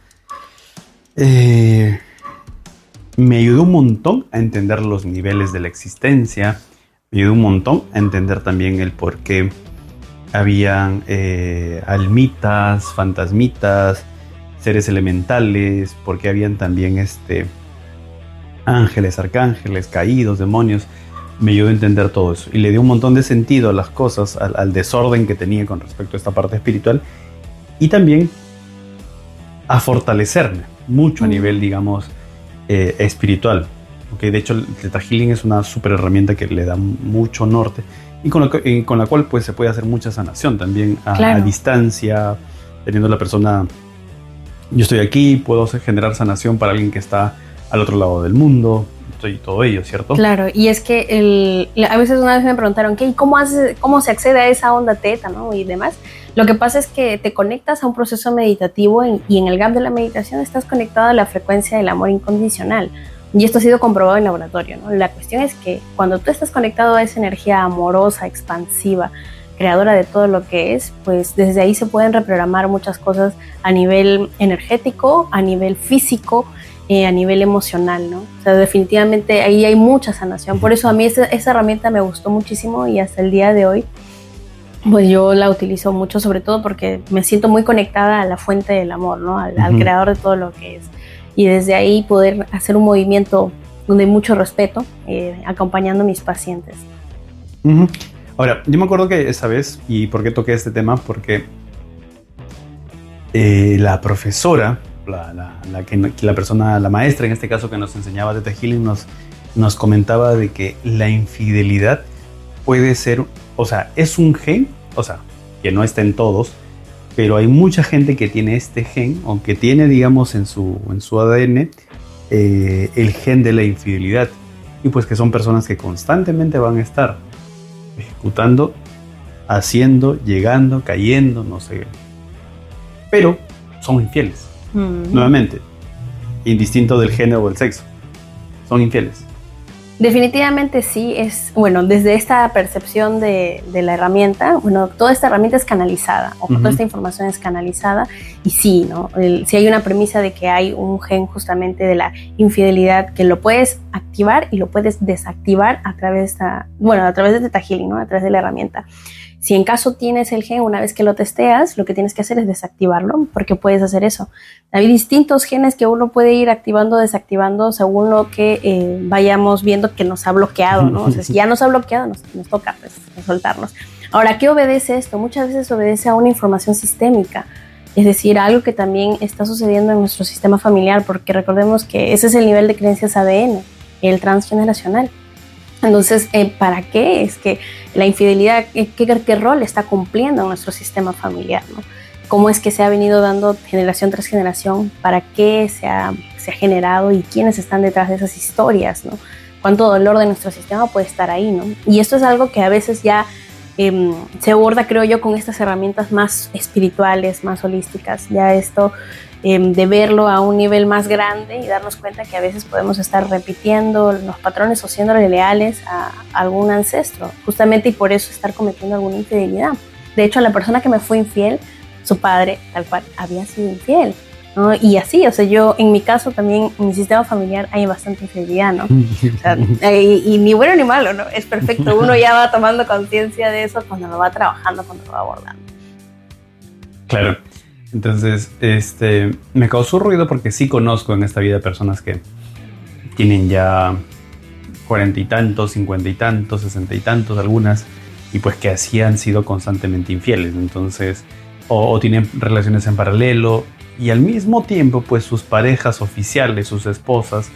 eh, me ayudó un montón a entender los niveles de la existencia, me ayudó un montón a entender también el por qué habían eh, almitas, fantasmitas, seres elementales, por qué habían también este... ángeles, arcángeles, caídos, demonios. Me ayudó a entender todo eso y le dio un montón de sentido a las cosas, al, al desorden que tenía con respecto a esta parte espiritual y también a fortalecerme mucho a nivel, digamos, eh, espiritual. Okay, de hecho, el Theta Healing es una súper herramienta que le da mucho norte y con, lo, y con la cual pues, se puede hacer mucha sanación también a, claro. a distancia, teniendo la persona, yo estoy aquí, puedo generar sanación para alguien que está al otro lado del mundo, y todo ello, ¿cierto?
Claro, y es que el, a veces una vez me preguntaron, ¿qué? ¿Cómo, hace, ¿cómo se accede a esa onda Theta, ¿no? Y demás. Lo que pasa es que te conectas a un proceso meditativo en, y en el gap de la meditación estás conectado a la frecuencia del amor incondicional. Y esto ha sido comprobado en laboratorio, ¿no? La cuestión es que cuando tú estás conectado a esa energía amorosa, expansiva, creadora de todo lo que es, pues desde ahí se pueden reprogramar muchas cosas a nivel energético, a nivel físico, Eh, a nivel emocional, ¿no? O sea, definitivamente ahí hay mucha sanación. Por eso a mí esa, esa herramienta me gustó muchísimo y hasta el día de hoy, pues yo la utilizo mucho, sobre todo porque me siento muy conectada a la fuente del amor, ¿no? Al, uh-huh. al creador de todo lo que es. Y desde ahí poder hacer un movimiento de mucho respeto, eh, acompañando a mis pacientes.
Uh-huh. Ahora, yo me acuerdo que esa vez, ¿y por qué toqué este tema? Porque eh, la profesora, La, la, la, que, la persona, la maestra en este caso que nos enseñaba Theta Healing nos, nos comentaba de que la infidelidad puede ser, o sea, es un gen, o sea, que no está en todos, pero hay mucha gente que tiene este gen, o que tiene, digamos, en su, en su A D N eh, el gen de la infidelidad, y pues que son personas que constantemente van a estar ejecutando, haciendo, llegando, cayendo, no sé, pero son infieles. Mm. Nuevamente, indistinto del género o el sexo, son infieles.
Definitivamente sí, es, bueno, desde esta percepción de, de la herramienta, bueno, toda esta herramienta es canalizada, o uh-huh. toda esta información es canalizada, y sí, ¿no? El, sí hay una premisa de que hay un gen justamente de la infidelidad que lo puedes activar y lo puedes desactivar a través de esta, bueno, a través de Theta Healing, ¿no? A través de la herramienta. Si en caso tienes el gen, una vez que lo testeas, lo que tienes que hacer es desactivarlo, porque puedes hacer eso. Hay distintos genes que uno puede ir activando o desactivando según lo que eh, vayamos viendo que nos ha bloqueado, ¿no? O sea, si ya nos ha bloqueado, nos, nos toca pues, soltarnos. Ahora, ¿qué obedece esto? Muchas veces obedece a una información sistémica, es decir, a algo que también está sucediendo en nuestro sistema familiar, porque recordemos que ese es el nivel de creencias A D N, el transgeneracional. Entonces, eh, ¿para qué? Es que la infidelidad, ¿qué, qué rol está cumpliendo en nuestro sistema familiar, ¿no? ¿Cómo es que se ha venido dando generación tras generación? ¿Para qué se ha, se ha generado? ¿Y quiénes están detrás de esas historias, ¿no? ¿Cuánto dolor de nuestro sistema puede estar ahí, ¿no? Y esto es algo que a veces ya eh, se aborda, creo yo, con estas herramientas más espirituales, más holísticas. Ya esto eh, de verlo a un nivel más grande y darnos cuenta que a veces podemos estar repitiendo los patrones o siendo leales a, a algún ancestro, justamente, y por eso estar cometiendo alguna infidelidad. De hecho, la persona que me fue infiel, su padre, tal cual, había sido infiel, ¿no? Y así, o sea, yo, en mi caso también, en mi sistema familiar hay bastante infidelidad, ¿no? O sea, y, y ni bueno ni malo, ¿no? Es perfecto. Uno ya va tomando conciencia de eso cuando lo va trabajando, cuando lo va abordando.
Claro. Entonces, este, me causó ruido porque sí conozco en esta vida personas que tienen ya cuarenta y tantos, cincuenta y tantos, sesenta y tantos, algunas, y pues que así han sido constantemente infieles. Entonces, o, o tienen relaciones en paralelo, y al mismo tiempo, pues sus parejas oficiales, sus esposas,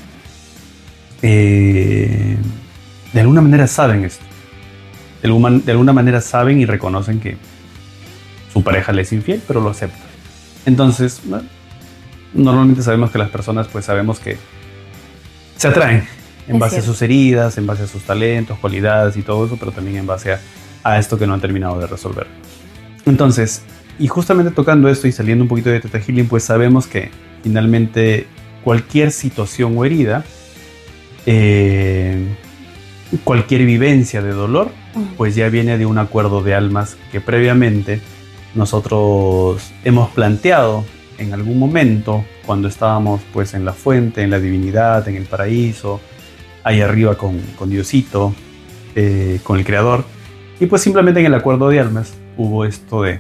eh, de alguna manera saben esto. De alguna, de alguna manera saben y reconocen que su pareja le es infiel, pero lo acepta. Entonces, bueno, normalmente sabemos que las personas, pues sabemos que se atraen en base a sus heridas, en base a sus talentos, cualidades y todo eso, pero también en base a, a esto que no han terminado de resolver. Entonces, y justamente tocando esto y saliendo un poquito de Theta Healing, pues sabemos que finalmente cualquier situación o herida, eh, cualquier vivencia de dolor, pues ya viene de un acuerdo de almas que previamente nosotros hemos planteado en algún momento cuando estábamos pues en la fuente, en la divinidad, en el paraíso, ahí arriba con, con Diosito, eh, con el Creador, y pues simplemente en el acuerdo de almas hubo esto de: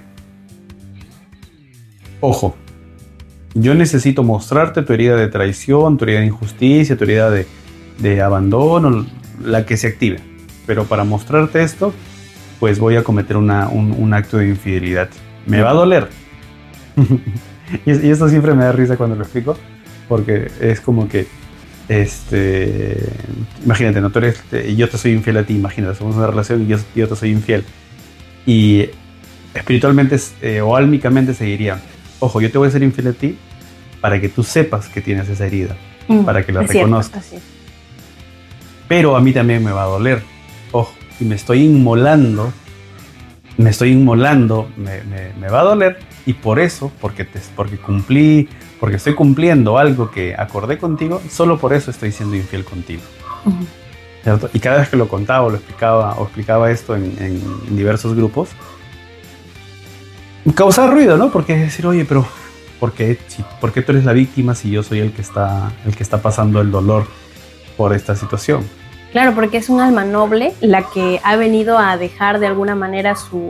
ojo, yo necesito mostrarte tu herida de traición, tu herida de injusticia, tu herida de, de abandono, la que se active. Pero para mostrarte esto, pues voy a cometer una, un, un acto de infidelidad. Me va a doler. y, y esto siempre me da risa cuando lo explico, porque es como que, este, imagínate, ¿no? Tú eres, yo te soy infiel a ti, imagínate, somos una relación y yo, yo te soy infiel. Y espiritualmente eh, o álmicamente se diría: ojo, yo te voy a ser infiel a ti para que tú sepas que tienes esa herida, mm, para que la reconozcas. Cierto, pero a mí también me va a doler. Ojo, y me estoy inmolando, me estoy inmolando, me, me, me va a doler, y por eso, porque, te, porque cumplí, porque estoy cumpliendo algo que acordé contigo, solo por eso estoy siendo infiel contigo. Uh-huh. ¿Cierto? Y cada vez que lo contaba o lo explicaba, o explicaba esto en, en diversos grupos, causaba ruido, ¿no? Porque es decir, oye, pero ¿por qué, si, ¿por qué tú eres la víctima si yo soy el que está, el que está pasando el dolor por esta situación?
Claro, porque es un alma noble la que ha venido a dejar de alguna manera su...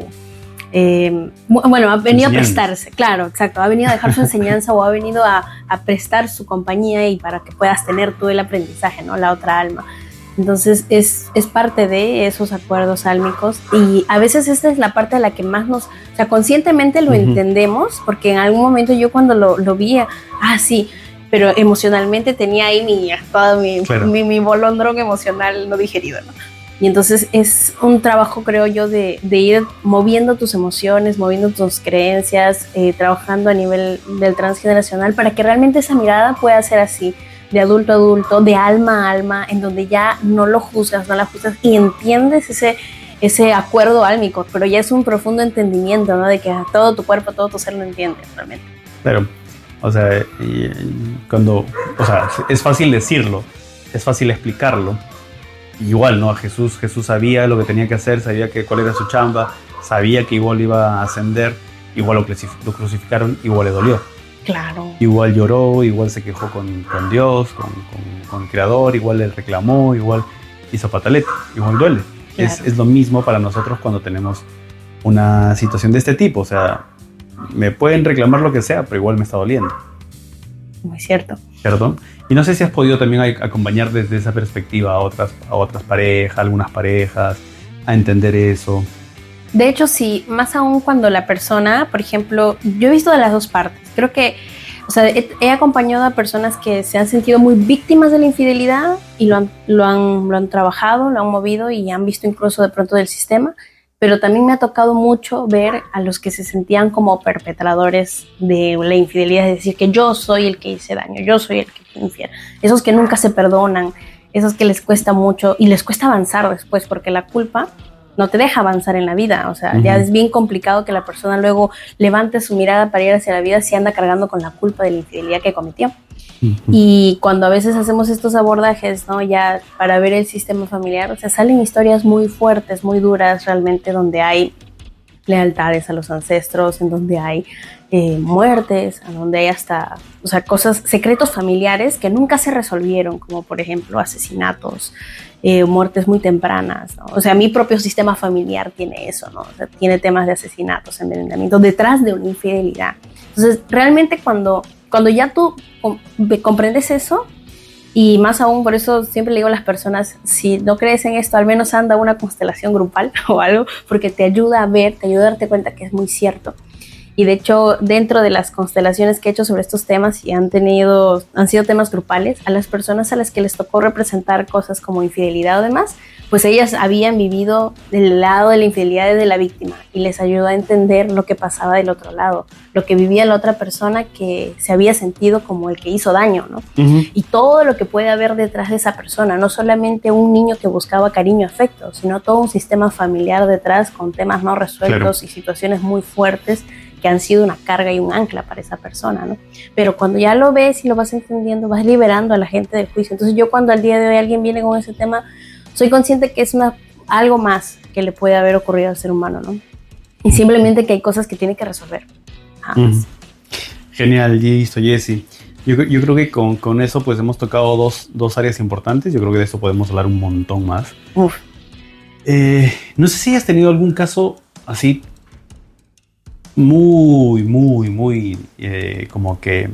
Eh, bueno, ha venido a prestarse, claro, exacto, ha venido a dejar su enseñanza o ha venido a, a prestar su compañía y para que puedas tener tú el aprendizaje, ¿no? La otra alma. Entonces es, es parte de esos acuerdos álmicos, y a veces esta es la parte de la que más nos, o sea, conscientemente lo uh-huh. entendemos, porque en algún momento yo cuando lo, lo vi, ah, sí, pero emocionalmente tenía ahí mi, todo mi, claro. mi, mi bolondrón emocional no digerido, ¿no? Y entonces es un trabajo, creo yo, de, de ir moviendo tus emociones, moviendo tus creencias, eh, trabajando a nivel del transgeneracional para que realmente esa mirada pueda ser así, de adulto a adulto, de alma a alma, en donde ya no lo juzgas, no la juzgas y entiendes ese, ese acuerdo álmico, pero ya es un profundo entendimiento, ¿no? De que todo tu cuerpo, todo tu ser lo entiende realmente.
Pero, o sea, y, cuando, o sea, es fácil decirlo, es fácil explicarlo. Igual, ¿no? A Jesús, Jesús sabía lo que tenía que hacer, sabía que, cuál era su chamba, sabía que igual iba a ascender, igual lo, lo crucificaron, igual le dolió.
Claro.
Igual lloró, igual se quejó con, con Dios, con, con, con el Creador, igual le reclamó, igual hizo pataleta, igual duele. Claro. Es, es lo mismo para nosotros cuando tenemos una situación de este tipo, o sea, me pueden reclamar lo que sea, pero igual me está doliendo.
Muy cierto.
¿Cierto? Y no sé si has podido también acompañar desde esa perspectiva a otras, a otras parejas, algunas parejas, a entender eso.
De hecho, sí, más aún cuando la persona, por ejemplo, yo he visto de las dos partes. Creo que, o sea, he, he acompañado a personas que se han sentido muy víctimas de la infidelidad y lo han, lo han, lo han trabajado, lo han movido y han visto incluso de pronto del sistema. Pero también me ha tocado mucho ver a los que se sentían como perpetradores de la infidelidad, es decir, que yo soy el que hice daño, yo soy el que fue infiel. Esos que nunca se perdonan, esos que les cuesta mucho y les cuesta avanzar después, porque la culpa no te deja avanzar en la vida. O sea, uh-huh. ya es bien complicado que la persona luego levante su mirada para ir hacia la vida si anda cargando con la culpa de la infidelidad que cometió. Uh-huh. Y cuando a veces hacemos estos abordajes, ¿no? Ya para ver el sistema familiar, o sea, salen historias muy fuertes, muy duras realmente, donde hay lealtades a los ancestros, en donde hay eh, muertes, en donde hay hasta, o sea, cosas, secretos familiares que nunca se resolvieron, como por ejemplo asesinatos, eh, muertes muy tempranas, ¿no? O sea, mi propio sistema familiar tiene eso, ¿no? O sea, tiene temas de asesinatos, envenenamiento, detrás de una infidelidad. Entonces, realmente cuando, cuando ya tú comprendes eso, y más aún, por eso siempre le digo a las personas, si no crees en esto, al menos anda una constelación grupal o algo, porque te ayuda a ver, te ayuda a darte cuenta que es muy cierto. Y de hecho, dentro de las constelaciones que he hecho sobre estos temas, y han tenido, han sido temas grupales, a las personas a las que les tocó representar cosas como infidelidad o demás, pues ellas habían vivido del lado de la infidelidad de la víctima, y les ayudó a entender lo que pasaba del otro lado, lo que vivía la otra persona que se había sentido como el que hizo daño, ¿no? Uh-huh. Y todo lo que puede haber detrás de esa persona, no solamente un niño que buscaba cariño, afecto, sino todo un sistema familiar detrás con temas no resueltos, claro, y situaciones muy fuertes que han sido una carga y un ancla para esa persona, ¿no? Pero cuando ya lo ves y lo vas entendiendo, vas liberando a la gente del juicio. Entonces yo, cuando al día de hoy alguien viene con ese tema, soy consciente que es una, algo más que le puede haber ocurrido al ser humano, ¿no? Y simplemente que hay cosas que tiene que resolver.
Mm. Genial, listo, Jessie. Yo, yo creo que con, con eso pues hemos tocado dos, dos áreas importantes. Yo creo que de eso podemos hablar un montón más. Uf. Eh, no sé si has tenido algún caso así muy, muy, muy eh, como que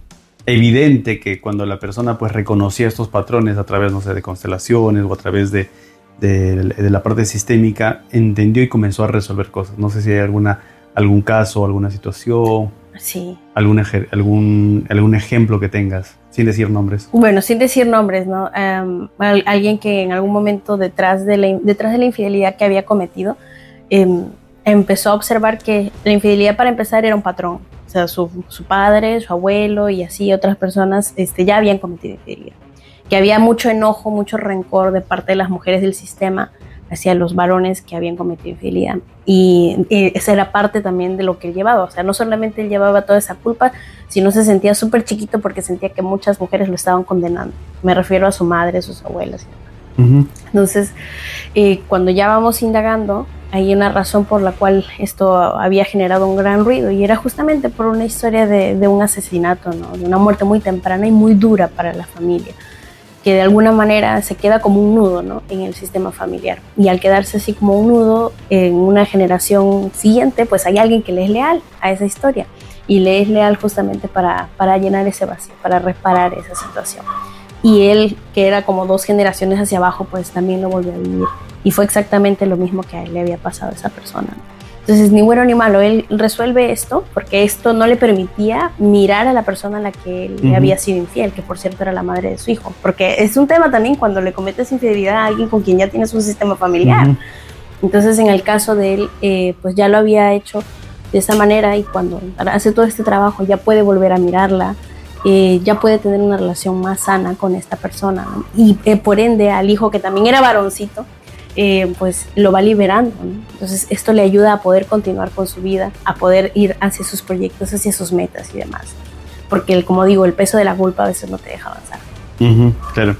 evidente, que cuando la persona pues reconocía estos patrones a través, no sé, de constelaciones o a través de, de, de la parte sistémica, entendió y comenzó a resolver cosas. No sé si hay alguna, algún caso, alguna situación,
sí,
algún, algún, algún ejemplo que tengas, sin decir nombres.
Bueno, sin decir nombres, ¿no? Um, alguien que en algún momento detrás de la, detrás de la infidelidad que había cometido, um, empezó a observar que la infidelidad, para empezar, era un patrón. O sea, su, su padre, su abuelo y así otras personas este, ya habían cometido infidelidad. Que había mucho enojo, mucho rencor de parte de las mujeres del sistema hacia los varones que habían cometido infidelidad. Y, y esa era parte también de lo que él llevaba. O sea, no solamente él llevaba toda esa culpa, sino se sentía súper chiquito porque sentía que muchas mujeres lo estaban condenando. Me refiero a su madre, a sus abuelas. Uh-huh. Entonces, eh, cuando ya vamos indagando, hay una razón por la cual esto había generado un gran ruido, y era justamente por una historia de, de un asesinato, ¿no? De una muerte muy temprana y muy dura para la familia, que de alguna manera se queda como un nudo, ¿no? En el sistema familiar. Y al quedarse así como un nudo, en una generación siguiente, pues hay alguien que le es leal a esa historia, y le es leal justamente para, para llenar ese vacío, para reparar esa situación. Y él, que era como dos generaciones hacia abajo, pues también lo volvió a vivir. Y fue exactamente lo mismo que a él le había pasado a esa persona, ¿no? Entonces, ni bueno ni malo, él resuelve esto, porque esto no le permitía mirar a la persona a la que él uh-huh. le había sido infiel, que por cierto era la madre de su hijo. Porque es un tema también cuando le cometes infidelidad a alguien con quien ya tienes un sistema familiar. Uh-huh. Entonces, en el caso de él, eh, pues ya lo había hecho de esa manera, y cuando hace todo este trabajo ya puede volver a mirarla, Eh, ya puede tener una relación más sana con esta persona, ¿no? Y eh, por ende al hijo, que también era varoncito, eh, pues lo va liberando, ¿no? Entonces esto le ayuda a poder continuar con su vida, a poder ir hacia sus proyectos, hacia sus metas y demás, porque el, como digo, el peso de la culpa a veces no te deja avanzar.
Uh-huh, claro.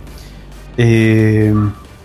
Eh,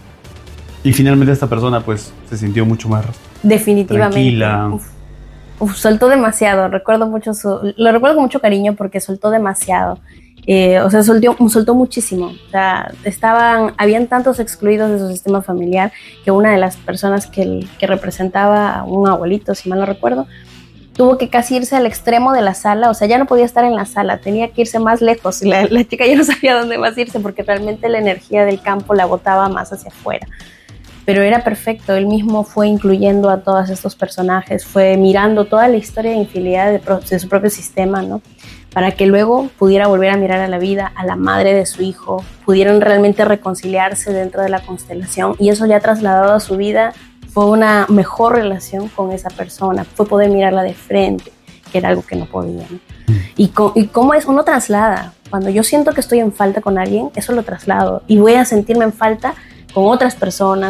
y finalmente esta persona pues se sintió mucho más
definitivamente
tranquila.
Uf. Uf, soltó demasiado, recuerdo mucho su, lo recuerdo con mucho cariño porque soltó demasiado, eh, o sea, soltó, soltó muchísimo. O sea, estaban, habían tantos excluidos de su sistema familiar que una de las personas que, que representaba a un abuelito, si mal no recuerdo, tuvo que casi irse al extremo de la sala. O sea, ya no podía estar en la sala, tenía que irse más lejos, y la, la chica ya no sabía dónde más irse porque realmente la energía del campo la botaba más hacia afuera. Pero era perfecto, él mismo fue incluyendo a todos estos personajes, fue mirando toda la historia de infidelidad de, de su propio sistema, ¿no? Para que luego pudiera volver a mirar a la vida, a la madre de su hijo, pudieran realmente reconciliarse dentro de la constelación, y eso ya trasladado a su vida fue una mejor relación con esa persona, fue poder mirarla de frente, que era algo que no podía, ¿no? Y, co- y cómo es, uno traslada, cuando yo siento que estoy en falta con alguien, eso lo traslado, y voy a sentirme en falta con otras personas,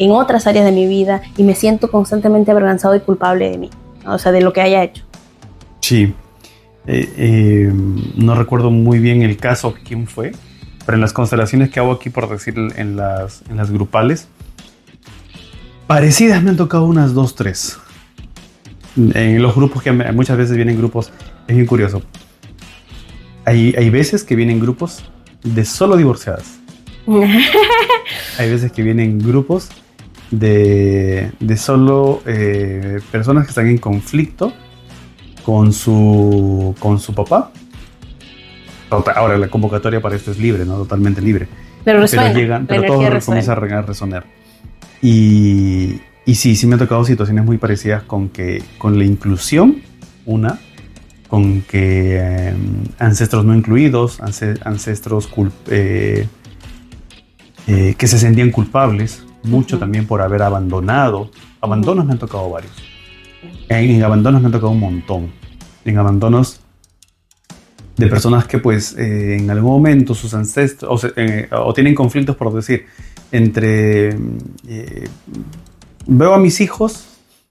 en otras áreas de mi vida y me siento constantemente avergonzado y culpable de mí, ¿no? O sea, de lo que haya hecho.
Sí. Eh, eh, no recuerdo muy bien el caso, quién fue, pero en las constelaciones que hago aquí, por decir, en las, en las grupales, parecidas me han tocado unas dos, tres. En los grupos que muchas veces vienen grupos, es bien curioso. Hay, hay veces que vienen grupos de solo divorciadas. Hay veces que vienen grupos de, de solo eh, personas que están en conflicto con su, con su papá. Ahora la convocatoria para esto es libre, ¿no? Totalmente libre.
Pero resuena,
pero llegan, pero todo
resuena.
comienza a resonar. Y, y sí, sí me han tocado situaciones muy parecidas con que con la inclusión, una, con que eh, ancestros no incluidos, ancestros culp, eh, eh, que se sentían culpables, mucho uh-huh. también por haber abandonado. Abandonos uh-huh. me han tocado varios. En, en abandonos me han tocado un montón. En abandonos de personas que pues eh, en algún momento sus ancestros o, se, eh, o tienen conflictos, por decir, entre eh, veo a mis hijos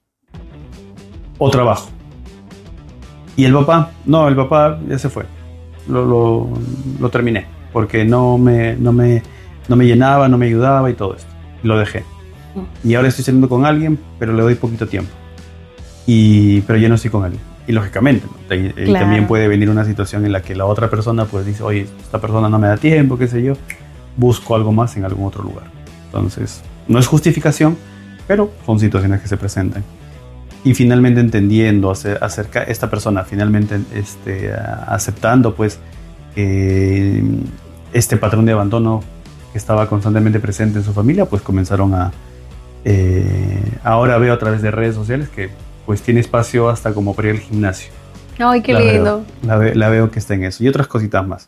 o trabajo. Y el papá, no, el papá ya se fue. Lo, lo, lo terminé porque no me, no, me, no me llenaba, no me ayudaba y todo esto. Lo dejé. Y ahora estoy saliendo con alguien, pero le doy poquito tiempo. Y, pero ya no estoy con él. Y lógicamente, ¿no? y, claro. y también puede venir una situación en la que la otra persona pues dice, oye, esta persona no me da tiempo, qué sé yo, busco algo más en algún otro lugar. Entonces, no es justificación, pero son situaciones que se presentan. Y finalmente entendiendo acerca esta persona, finalmente este, aceptando pues que este patrón de abandono que estaba constantemente presente en su familia, pues comenzaron a... Eh, ahora veo a través de redes sociales que pues tiene espacio hasta como para ir al gimnasio.
Ay, qué
la
lindo.
Veo, la, ve, la veo que está en eso. Y otras cositas más.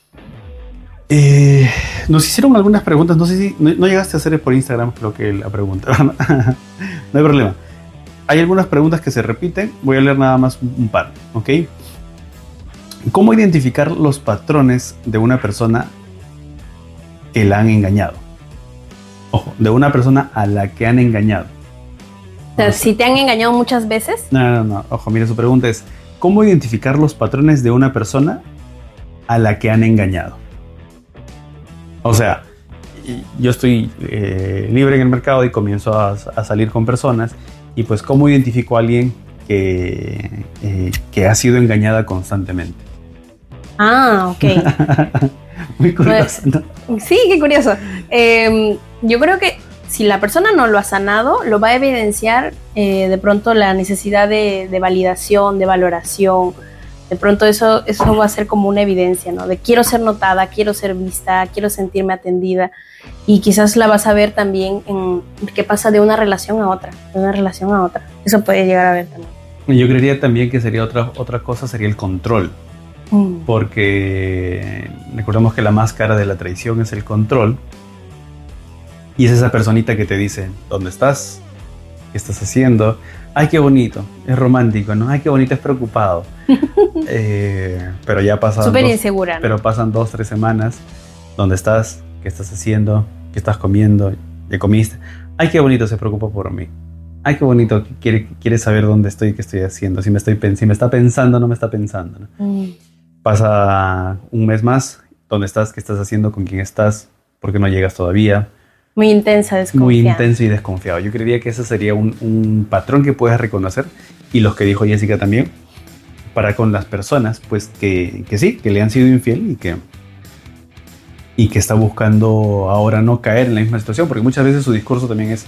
Eh, nos hicieron algunas preguntas. No sé si... No, no llegaste a hacer por Instagram, creo que la pregunta. No hay problema. Hay algunas preguntas que se repiten. Voy a leer nada más un par. ¿Ok? ¿Cómo identificar los patrones de una persona que la han engañado? Ojo, de una persona a la que han engañado.
O sea, si te han engañado muchas veces.
No, no, no. Ojo, mira, su pregunta es: ¿cómo identificar los patrones de una persona a la que han engañado? O sea, yo estoy eh, libre en el mercado y comienzo a, a salir con personas y pues ¿cómo identifico a alguien que, eh, que ha sido engañada constantemente?
Ah, ok.
Muy curioso, ¿no?
Sí, qué curioso. Eh, yo creo que si la persona no lo ha sanado, lo va a evidenciar eh, de pronto la necesidad de, de validación, de valoración. De pronto eso, eso va a ser como una evidencia, ¿no? De quiero ser notada, quiero ser vista, quiero sentirme atendida. Y quizás la vas a ver también en qué pasa de una relación a otra, de una relación a otra. Eso puede llegar a ver también.
Yo creería también que sería otra, otra cosa, sería el control. Mm. Porque recordemos que la máscara de la traición es el control. Y es esa personita que te dice, ¿dónde estás? ¿Qué estás haciendo? Ay, qué bonito, es romántico, ¿no? Ay, qué bonito, es preocupado. eh, pero ya pasan
súper
dos,
insegura, ¿no?
Pero pasan dos, tres semanas. ¿Dónde estás? ¿Qué estás haciendo? ¿Qué estás comiendo? ¿Ya comiste? Ay, qué bonito, se preocupa por mí. Ay, qué bonito, quiere, quiere saber dónde estoy y qué estoy haciendo. Si me, estoy, si me está pensando, no me está pensando, ¿no? Mm. Pasa un mes más. ¿Dónde estás? ¿Qué estás haciendo? ¿Con quién estás? ¿Por qué no llegas todavía?
Muy intensa, desconfiada.
Muy intenso y desconfiado. Yo creería que ese sería un, un patrón que puedes reconocer, y los que dijo Jessica también, para con las personas, pues que, que sí, que le han sido infiel y que, y que está buscando ahora no caer en la misma situación, porque muchas veces su discurso también es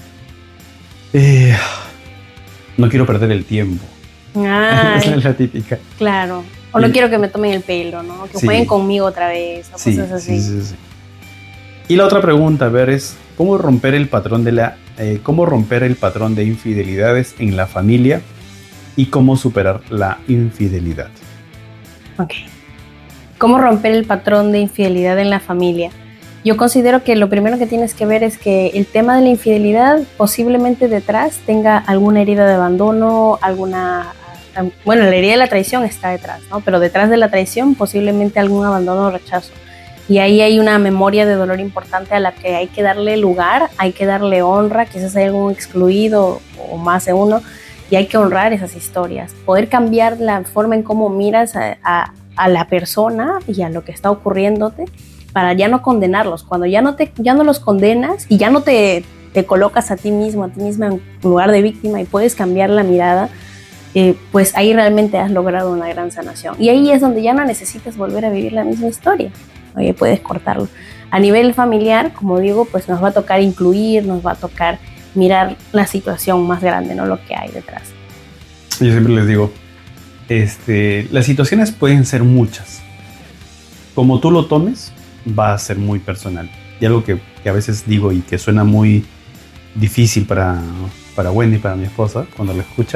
eh, no quiero perder el tiempo.
Ay,
esa es la típica.
Claro. O no y, quiero que me tomen el pelo, ¿no? Que sí, jueguen conmigo otra vez, o
sí,
cosas así.
Sí, sí, sí. Y la otra pregunta, a ver, es ¿cómo romper el patrón de la eh, cómo romper el patrón de infidelidades en la familia y cómo superar la infidelidad?
Ok. ¿Cómo romper el patrón de infidelidad en la familia? Yo considero que lo primero que tienes que ver es que el tema de la infidelidad posiblemente detrás tenga alguna herida de abandono, alguna... Bueno, la herida de la traición está detrás, ¿no? Pero detrás de la traición posiblemente algún abandono o rechazo. Y ahí hay una memoria de dolor importante a la que hay que darle lugar, hay que darle honra, quizás hay algún excluido o más de uno, y hay que honrar esas historias. Poder cambiar la forma en cómo miras a, a, a la persona y a lo que está ocurriéndote para ya no condenarlos. Cuando ya no, te, ya no los condenas y ya no te, te colocas a ti mismo, a ti misma en lugar de víctima y puedes cambiar la mirada, eh, pues ahí realmente has logrado una gran sanación. Y ahí es donde ya no necesitas volver a vivir la misma historia. Oye, puedes cortarlo. A nivel familiar, como digo, pues nos va a tocar incluir, nos va a tocar mirar la situación más grande, no lo que hay detrás.
Yo siempre les digo, este, las situaciones pueden ser muchas. Como tú lo tomes, va a ser muy personal. Y algo que, que a veces digo y que suena muy difícil para, para Wendy, para mi esposa, cuando lo escucha,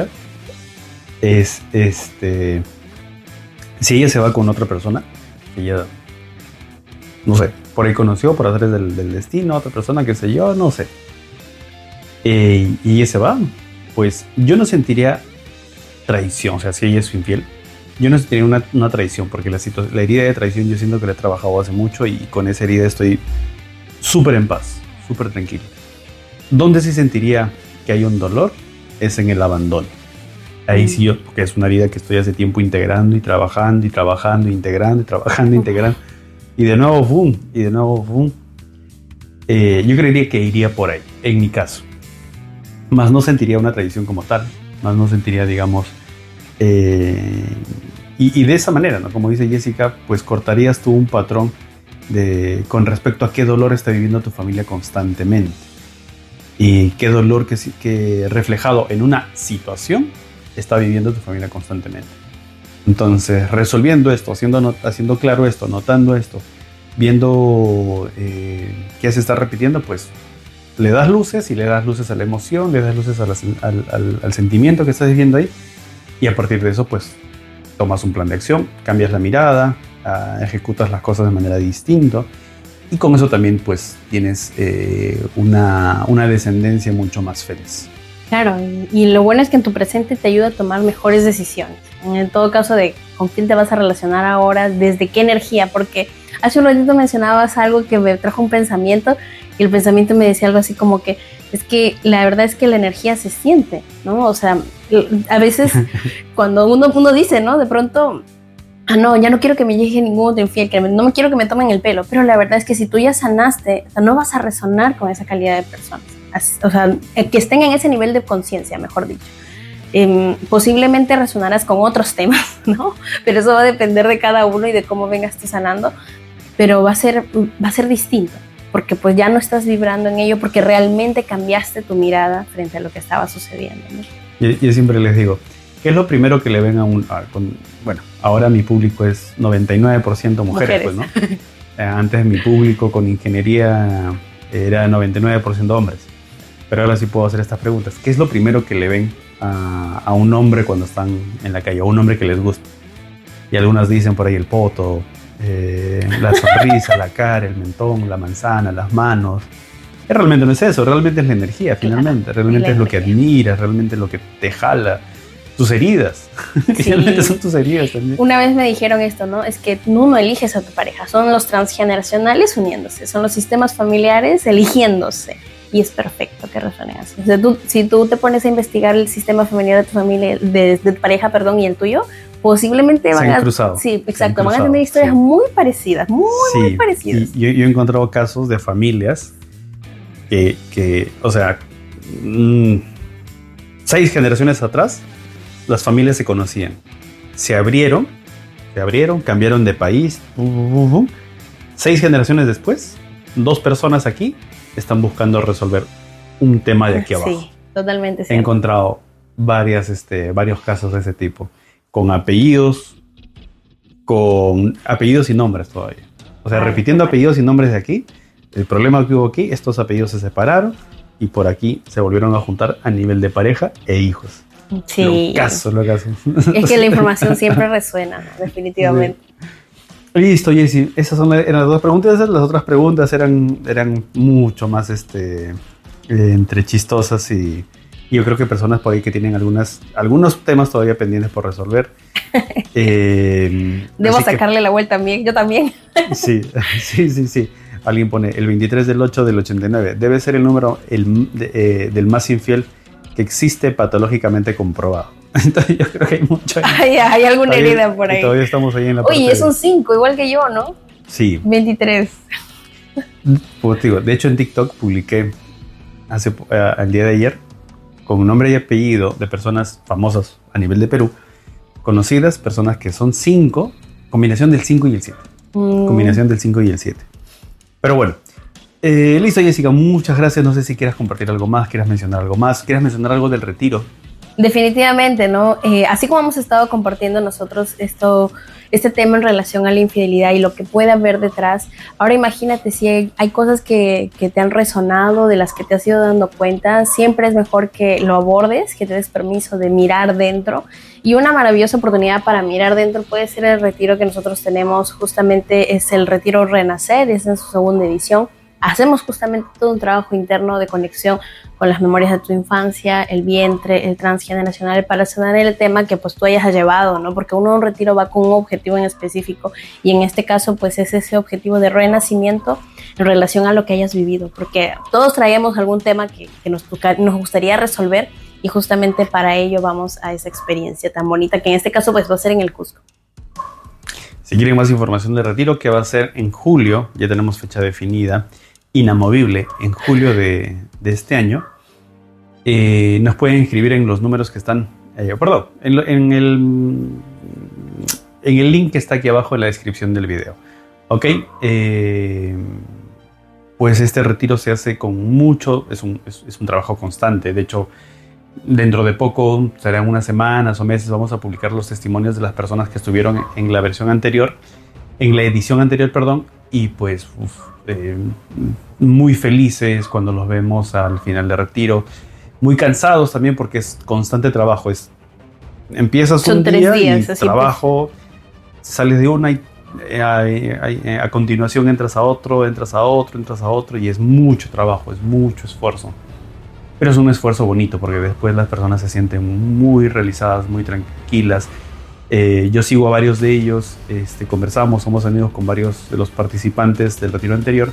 es, este, si ella se va con otra persona, ella... no sé, por ahí conoció, por hacer del, del destino, otra persona, qué sé yo, no sé. Eh, y ella se va, pues yo no sentiría traición, o sea, si ella es infiel, yo no sentiría una, una traición, porque la, situ- la herida de traición yo siento que la he trabajado hace mucho y con esa herida estoy súper en paz, súper tranquilo. Donde sí sentiría que hay un dolor es en el abandono. Ahí sí yo, porque es una herida que estoy hace tiempo integrando y trabajando y trabajando, integrando y trabajando, integrando. Y de nuevo, boom, y de nuevo, boom. Eh, yo creería que iría por ahí, en mi caso. Más no sentiría una traición como tal. Más no sentiría, digamos... Eh, y, y de esa manera, ¿no? Como dice Jessica, pues cortarías tú un patrón de, con respecto a qué dolor está viviendo tu familia constantemente. Y qué dolor que, que reflejado en una situación está viviendo tu familia constantemente. Entonces, resolviendo esto, haciendo, not- haciendo claro esto, notando esto, viendo eh, qué se está repitiendo, pues le das luces y le das luces a la emoción, le das luces a la, al, al, al sentimiento que estás viviendo ahí, y a partir de eso, pues tomas un plan de acción, cambias la mirada, uh, ejecutas las cosas de manera distinta, y con eso también pues tienes eh, una, una descendencia mucho más feliz.
Claro, y, y lo bueno es que en tu presente te ayuda a tomar mejores decisiones. En todo caso, de con quién te vas a relacionar ahora, desde qué energía, porque hace un ratito mencionabas algo que me trajo un pensamiento, y el pensamiento me decía algo así como que es que la verdad es que la energía se siente, ¿no? O sea, a veces cuando uno, uno dice, ¿no? De pronto, ah, no, ya no quiero que me llegue ningún otro infiel, que no me quiero que me tomen el pelo, pero la verdad es que si tú ya sanaste, o sea, no vas a resonar con esa calidad de personas. O sea, que estén en ese nivel de conciencia, mejor dicho. Eh, posiblemente resonarás con otros temas, ¿no? Pero eso va a depender de cada uno y de cómo vengas tú sanando, pero va a ser, va a ser distinto, porque pues ya no estás vibrando en ello, porque realmente cambiaste tu mirada frente a lo que estaba sucediendo, ¿no?
Yo, yo siempre les digo, ¿qué es lo primero que le ven a un... A, con, bueno, ahora mi público es noventa y nueve por ciento mujeres, mujeres. Pues, ¿no? eh, antes mi público con ingeniería era noventa y nueve por ciento hombres. Pero ahora sí puedo hacer estas preguntas. ¿Qué es lo primero que le ven a, a un hombre cuando están en la calle? A un hombre que les gusta. Y algunas dicen por ahí el poto, eh, la sonrisa, la cara, el mentón, la manzana, las manos. Y realmente no es eso, realmente es la energía, finalmente. Realmente es lo que admiras, realmente es lo que te jala. Tus heridas. Sí. Finalmente son tus heridas también.
Una vez me dijeron esto, ¿no? Es que tú no eliges a tu pareja, son los transgeneracionales uniéndose, son los sistemas familiares eligiéndose. Y es perfecto que resuene así. O sea, tú, si tú te pones a investigar el sistema familiar de tu familia, de, de tu pareja, perdón, y el tuyo, posiblemente van a...
cruzado.
Sí, exacto, van a tener historias sí. muy parecidas, muy, sí. muy parecidas.
Y yo, yo he encontrado casos de familias que, que o sea, mmm, seis generaciones atrás, las familias se conocían. Se abrieron, se abrieron, cambiaron de país. Uh, uh, uh. Seis generaciones después, dos personas aquí están buscando resolver un tema de aquí abajo.
Sí, totalmente cierto.
He encontrado varias, este, varios casos de ese tipo, con apellidos, con apellidos y nombres todavía. O sea, Ay, repitiendo apellidos y nombres de aquí, el problema que hubo aquí, estos apellidos se separaron y por aquí se volvieron a juntar a nivel de pareja e hijos.
Sí.
Lo caso, lo caso.
Es que la información siempre resuena, ¿no? Definitivamente.
Sí. Listo, Jessy. Esas son, eran las dos preguntas. Las otras preguntas eran, eran mucho más este, eh, entre chistosas y, y yo creo que personas por ahí que tienen algunas, algunos temas todavía pendientes por resolver. Eh,
Debo sacarle que, la vuelta a mí, yo también.
Sí, sí, sí, sí. Alguien pone el veintitrés del ocho del ochenta y nueve. Debe ser el número el, de, eh, del más infiel que existe patológicamente comprobado. Entonces yo creo que hay mucho.
Hay, hay alguna
todavía,
herida por ahí.
Todavía estamos ahí en la
Oye, es un cinco, igual que yo, ¿no?
Sí.
veintitrés.
Pues digo, de hecho en TikTok publiqué hace uh, el día de ayer con nombre y apellido de personas famosas a nivel de Perú, conocidas, personas que son cinco, combinación del cinco y el siete. Mm. Combinación del cinco y el siete. Pero bueno, eh, listo, Jessica, muchas gracias. No sé si quieras compartir algo más, quieras mencionar algo más, quieras mencionar algo del retiro.
Definitivamente, ¿no? Eh, así como hemos estado compartiendo nosotros esto, este tema en relación a la infidelidad y lo que puede haber detrás, ahora imagínate si hay, hay cosas que, que te han resonado, de las que te has ido dando cuenta, siempre es mejor que lo abordes, que te des permiso de mirar dentro. Y una maravillosa oportunidad para mirar dentro puede ser el retiro que nosotros tenemos, justamente es el Retiro Renacer, es en su segunda edición. Hacemos justamente todo un trabajo interno de conexión con las memorias de tu infancia, el vientre, el transgeneracional, para sanar el tema que pues tú hayas llevado, ¿no? Porque uno a un retiro va con un objetivo en específico y en este caso pues es ese objetivo de renacimiento en relación a lo que hayas vivido, porque todos traemos algún tema que, que nos, nos gustaría resolver y justamente para ello vamos a esa experiencia tan bonita que en este caso pues va a ser en el Cusco.
Si quieren más información del retiro, que va a ser en julio, ya tenemos fecha definida, inamovible, en julio de, de este año, eh, nos pueden inscribir en los números que están, eh, perdón, en, en, el, en el link que está aquí abajo en la descripción del video. Ok, eh, pues este retiro se hace con mucho, es un, es, es un trabajo constante. De hecho, dentro de poco, serán unas semanas o meses, vamos a publicar los testimonios de las personas que estuvieron en la versión anterior, en la edición anterior, perdón, y pues uf, eh, muy felices cuando los vemos al final del retiro, muy cansados también porque es constante trabajo, es empiezas
Son
un
tres
día
días,
y
así
trabajo, pues. Sales de una y eh, a, a, a continuación entras a otro, entras a otro, entras a otro y es mucho trabajo, es mucho esfuerzo. Pero es un esfuerzo bonito porque después las personas se sienten muy realizadas, muy tranquilas. Eh, yo sigo a varios de ellos, este, conversamos, somos amigos con varios de los participantes del retiro anterior.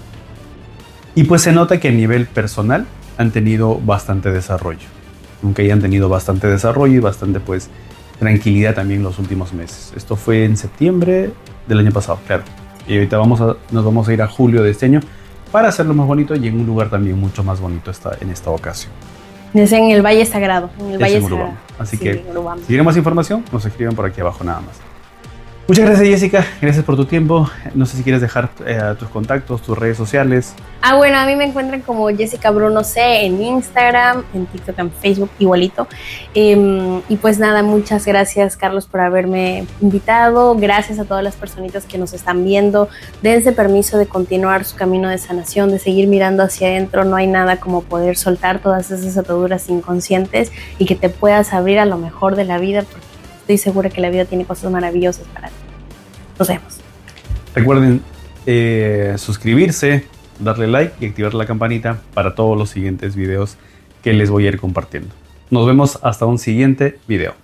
Y pues se nota que a nivel personal han tenido bastante desarrollo. Aunque hayan tenido bastante desarrollo y bastante pues tranquilidad también los últimos meses. Esto fue en septiembre del año pasado, claro. Y ahorita vamos a, nos vamos a ir a julio de este año para hacerlo más bonito y en un lugar también mucho más bonito esta, en esta ocasión.
Es en el Valle Sagrado. En el
es
Valle
en
Sagrado.
Así
sí,
que si quieren más información, nos escriben por aquí abajo nada más. Muchas gracias, Jessica. Gracias por tu tiempo. No sé si quieres dejar eh, tus contactos, tus redes sociales.
Ah, bueno, a mí me encuentran como Jessica Bruno C en Instagram, en TikTok, en Facebook, igualito. Eh, y pues nada, muchas gracias, Carlos, por haberme invitado. Gracias a todas las personitas que nos están viendo. Dense permiso de continuar su camino de sanación, de seguir mirando hacia adentro. No hay nada como poder soltar todas esas ataduras inconscientes y que te puedas abrir a lo mejor de la vida, porque estoy segura que la vida tiene cosas maravillosas para ti. Nos vemos.
Recuerden eh, suscribirse, darle like y activar la campanita para todos los siguientes videos que les voy a ir compartiendo. Nos vemos hasta un siguiente video.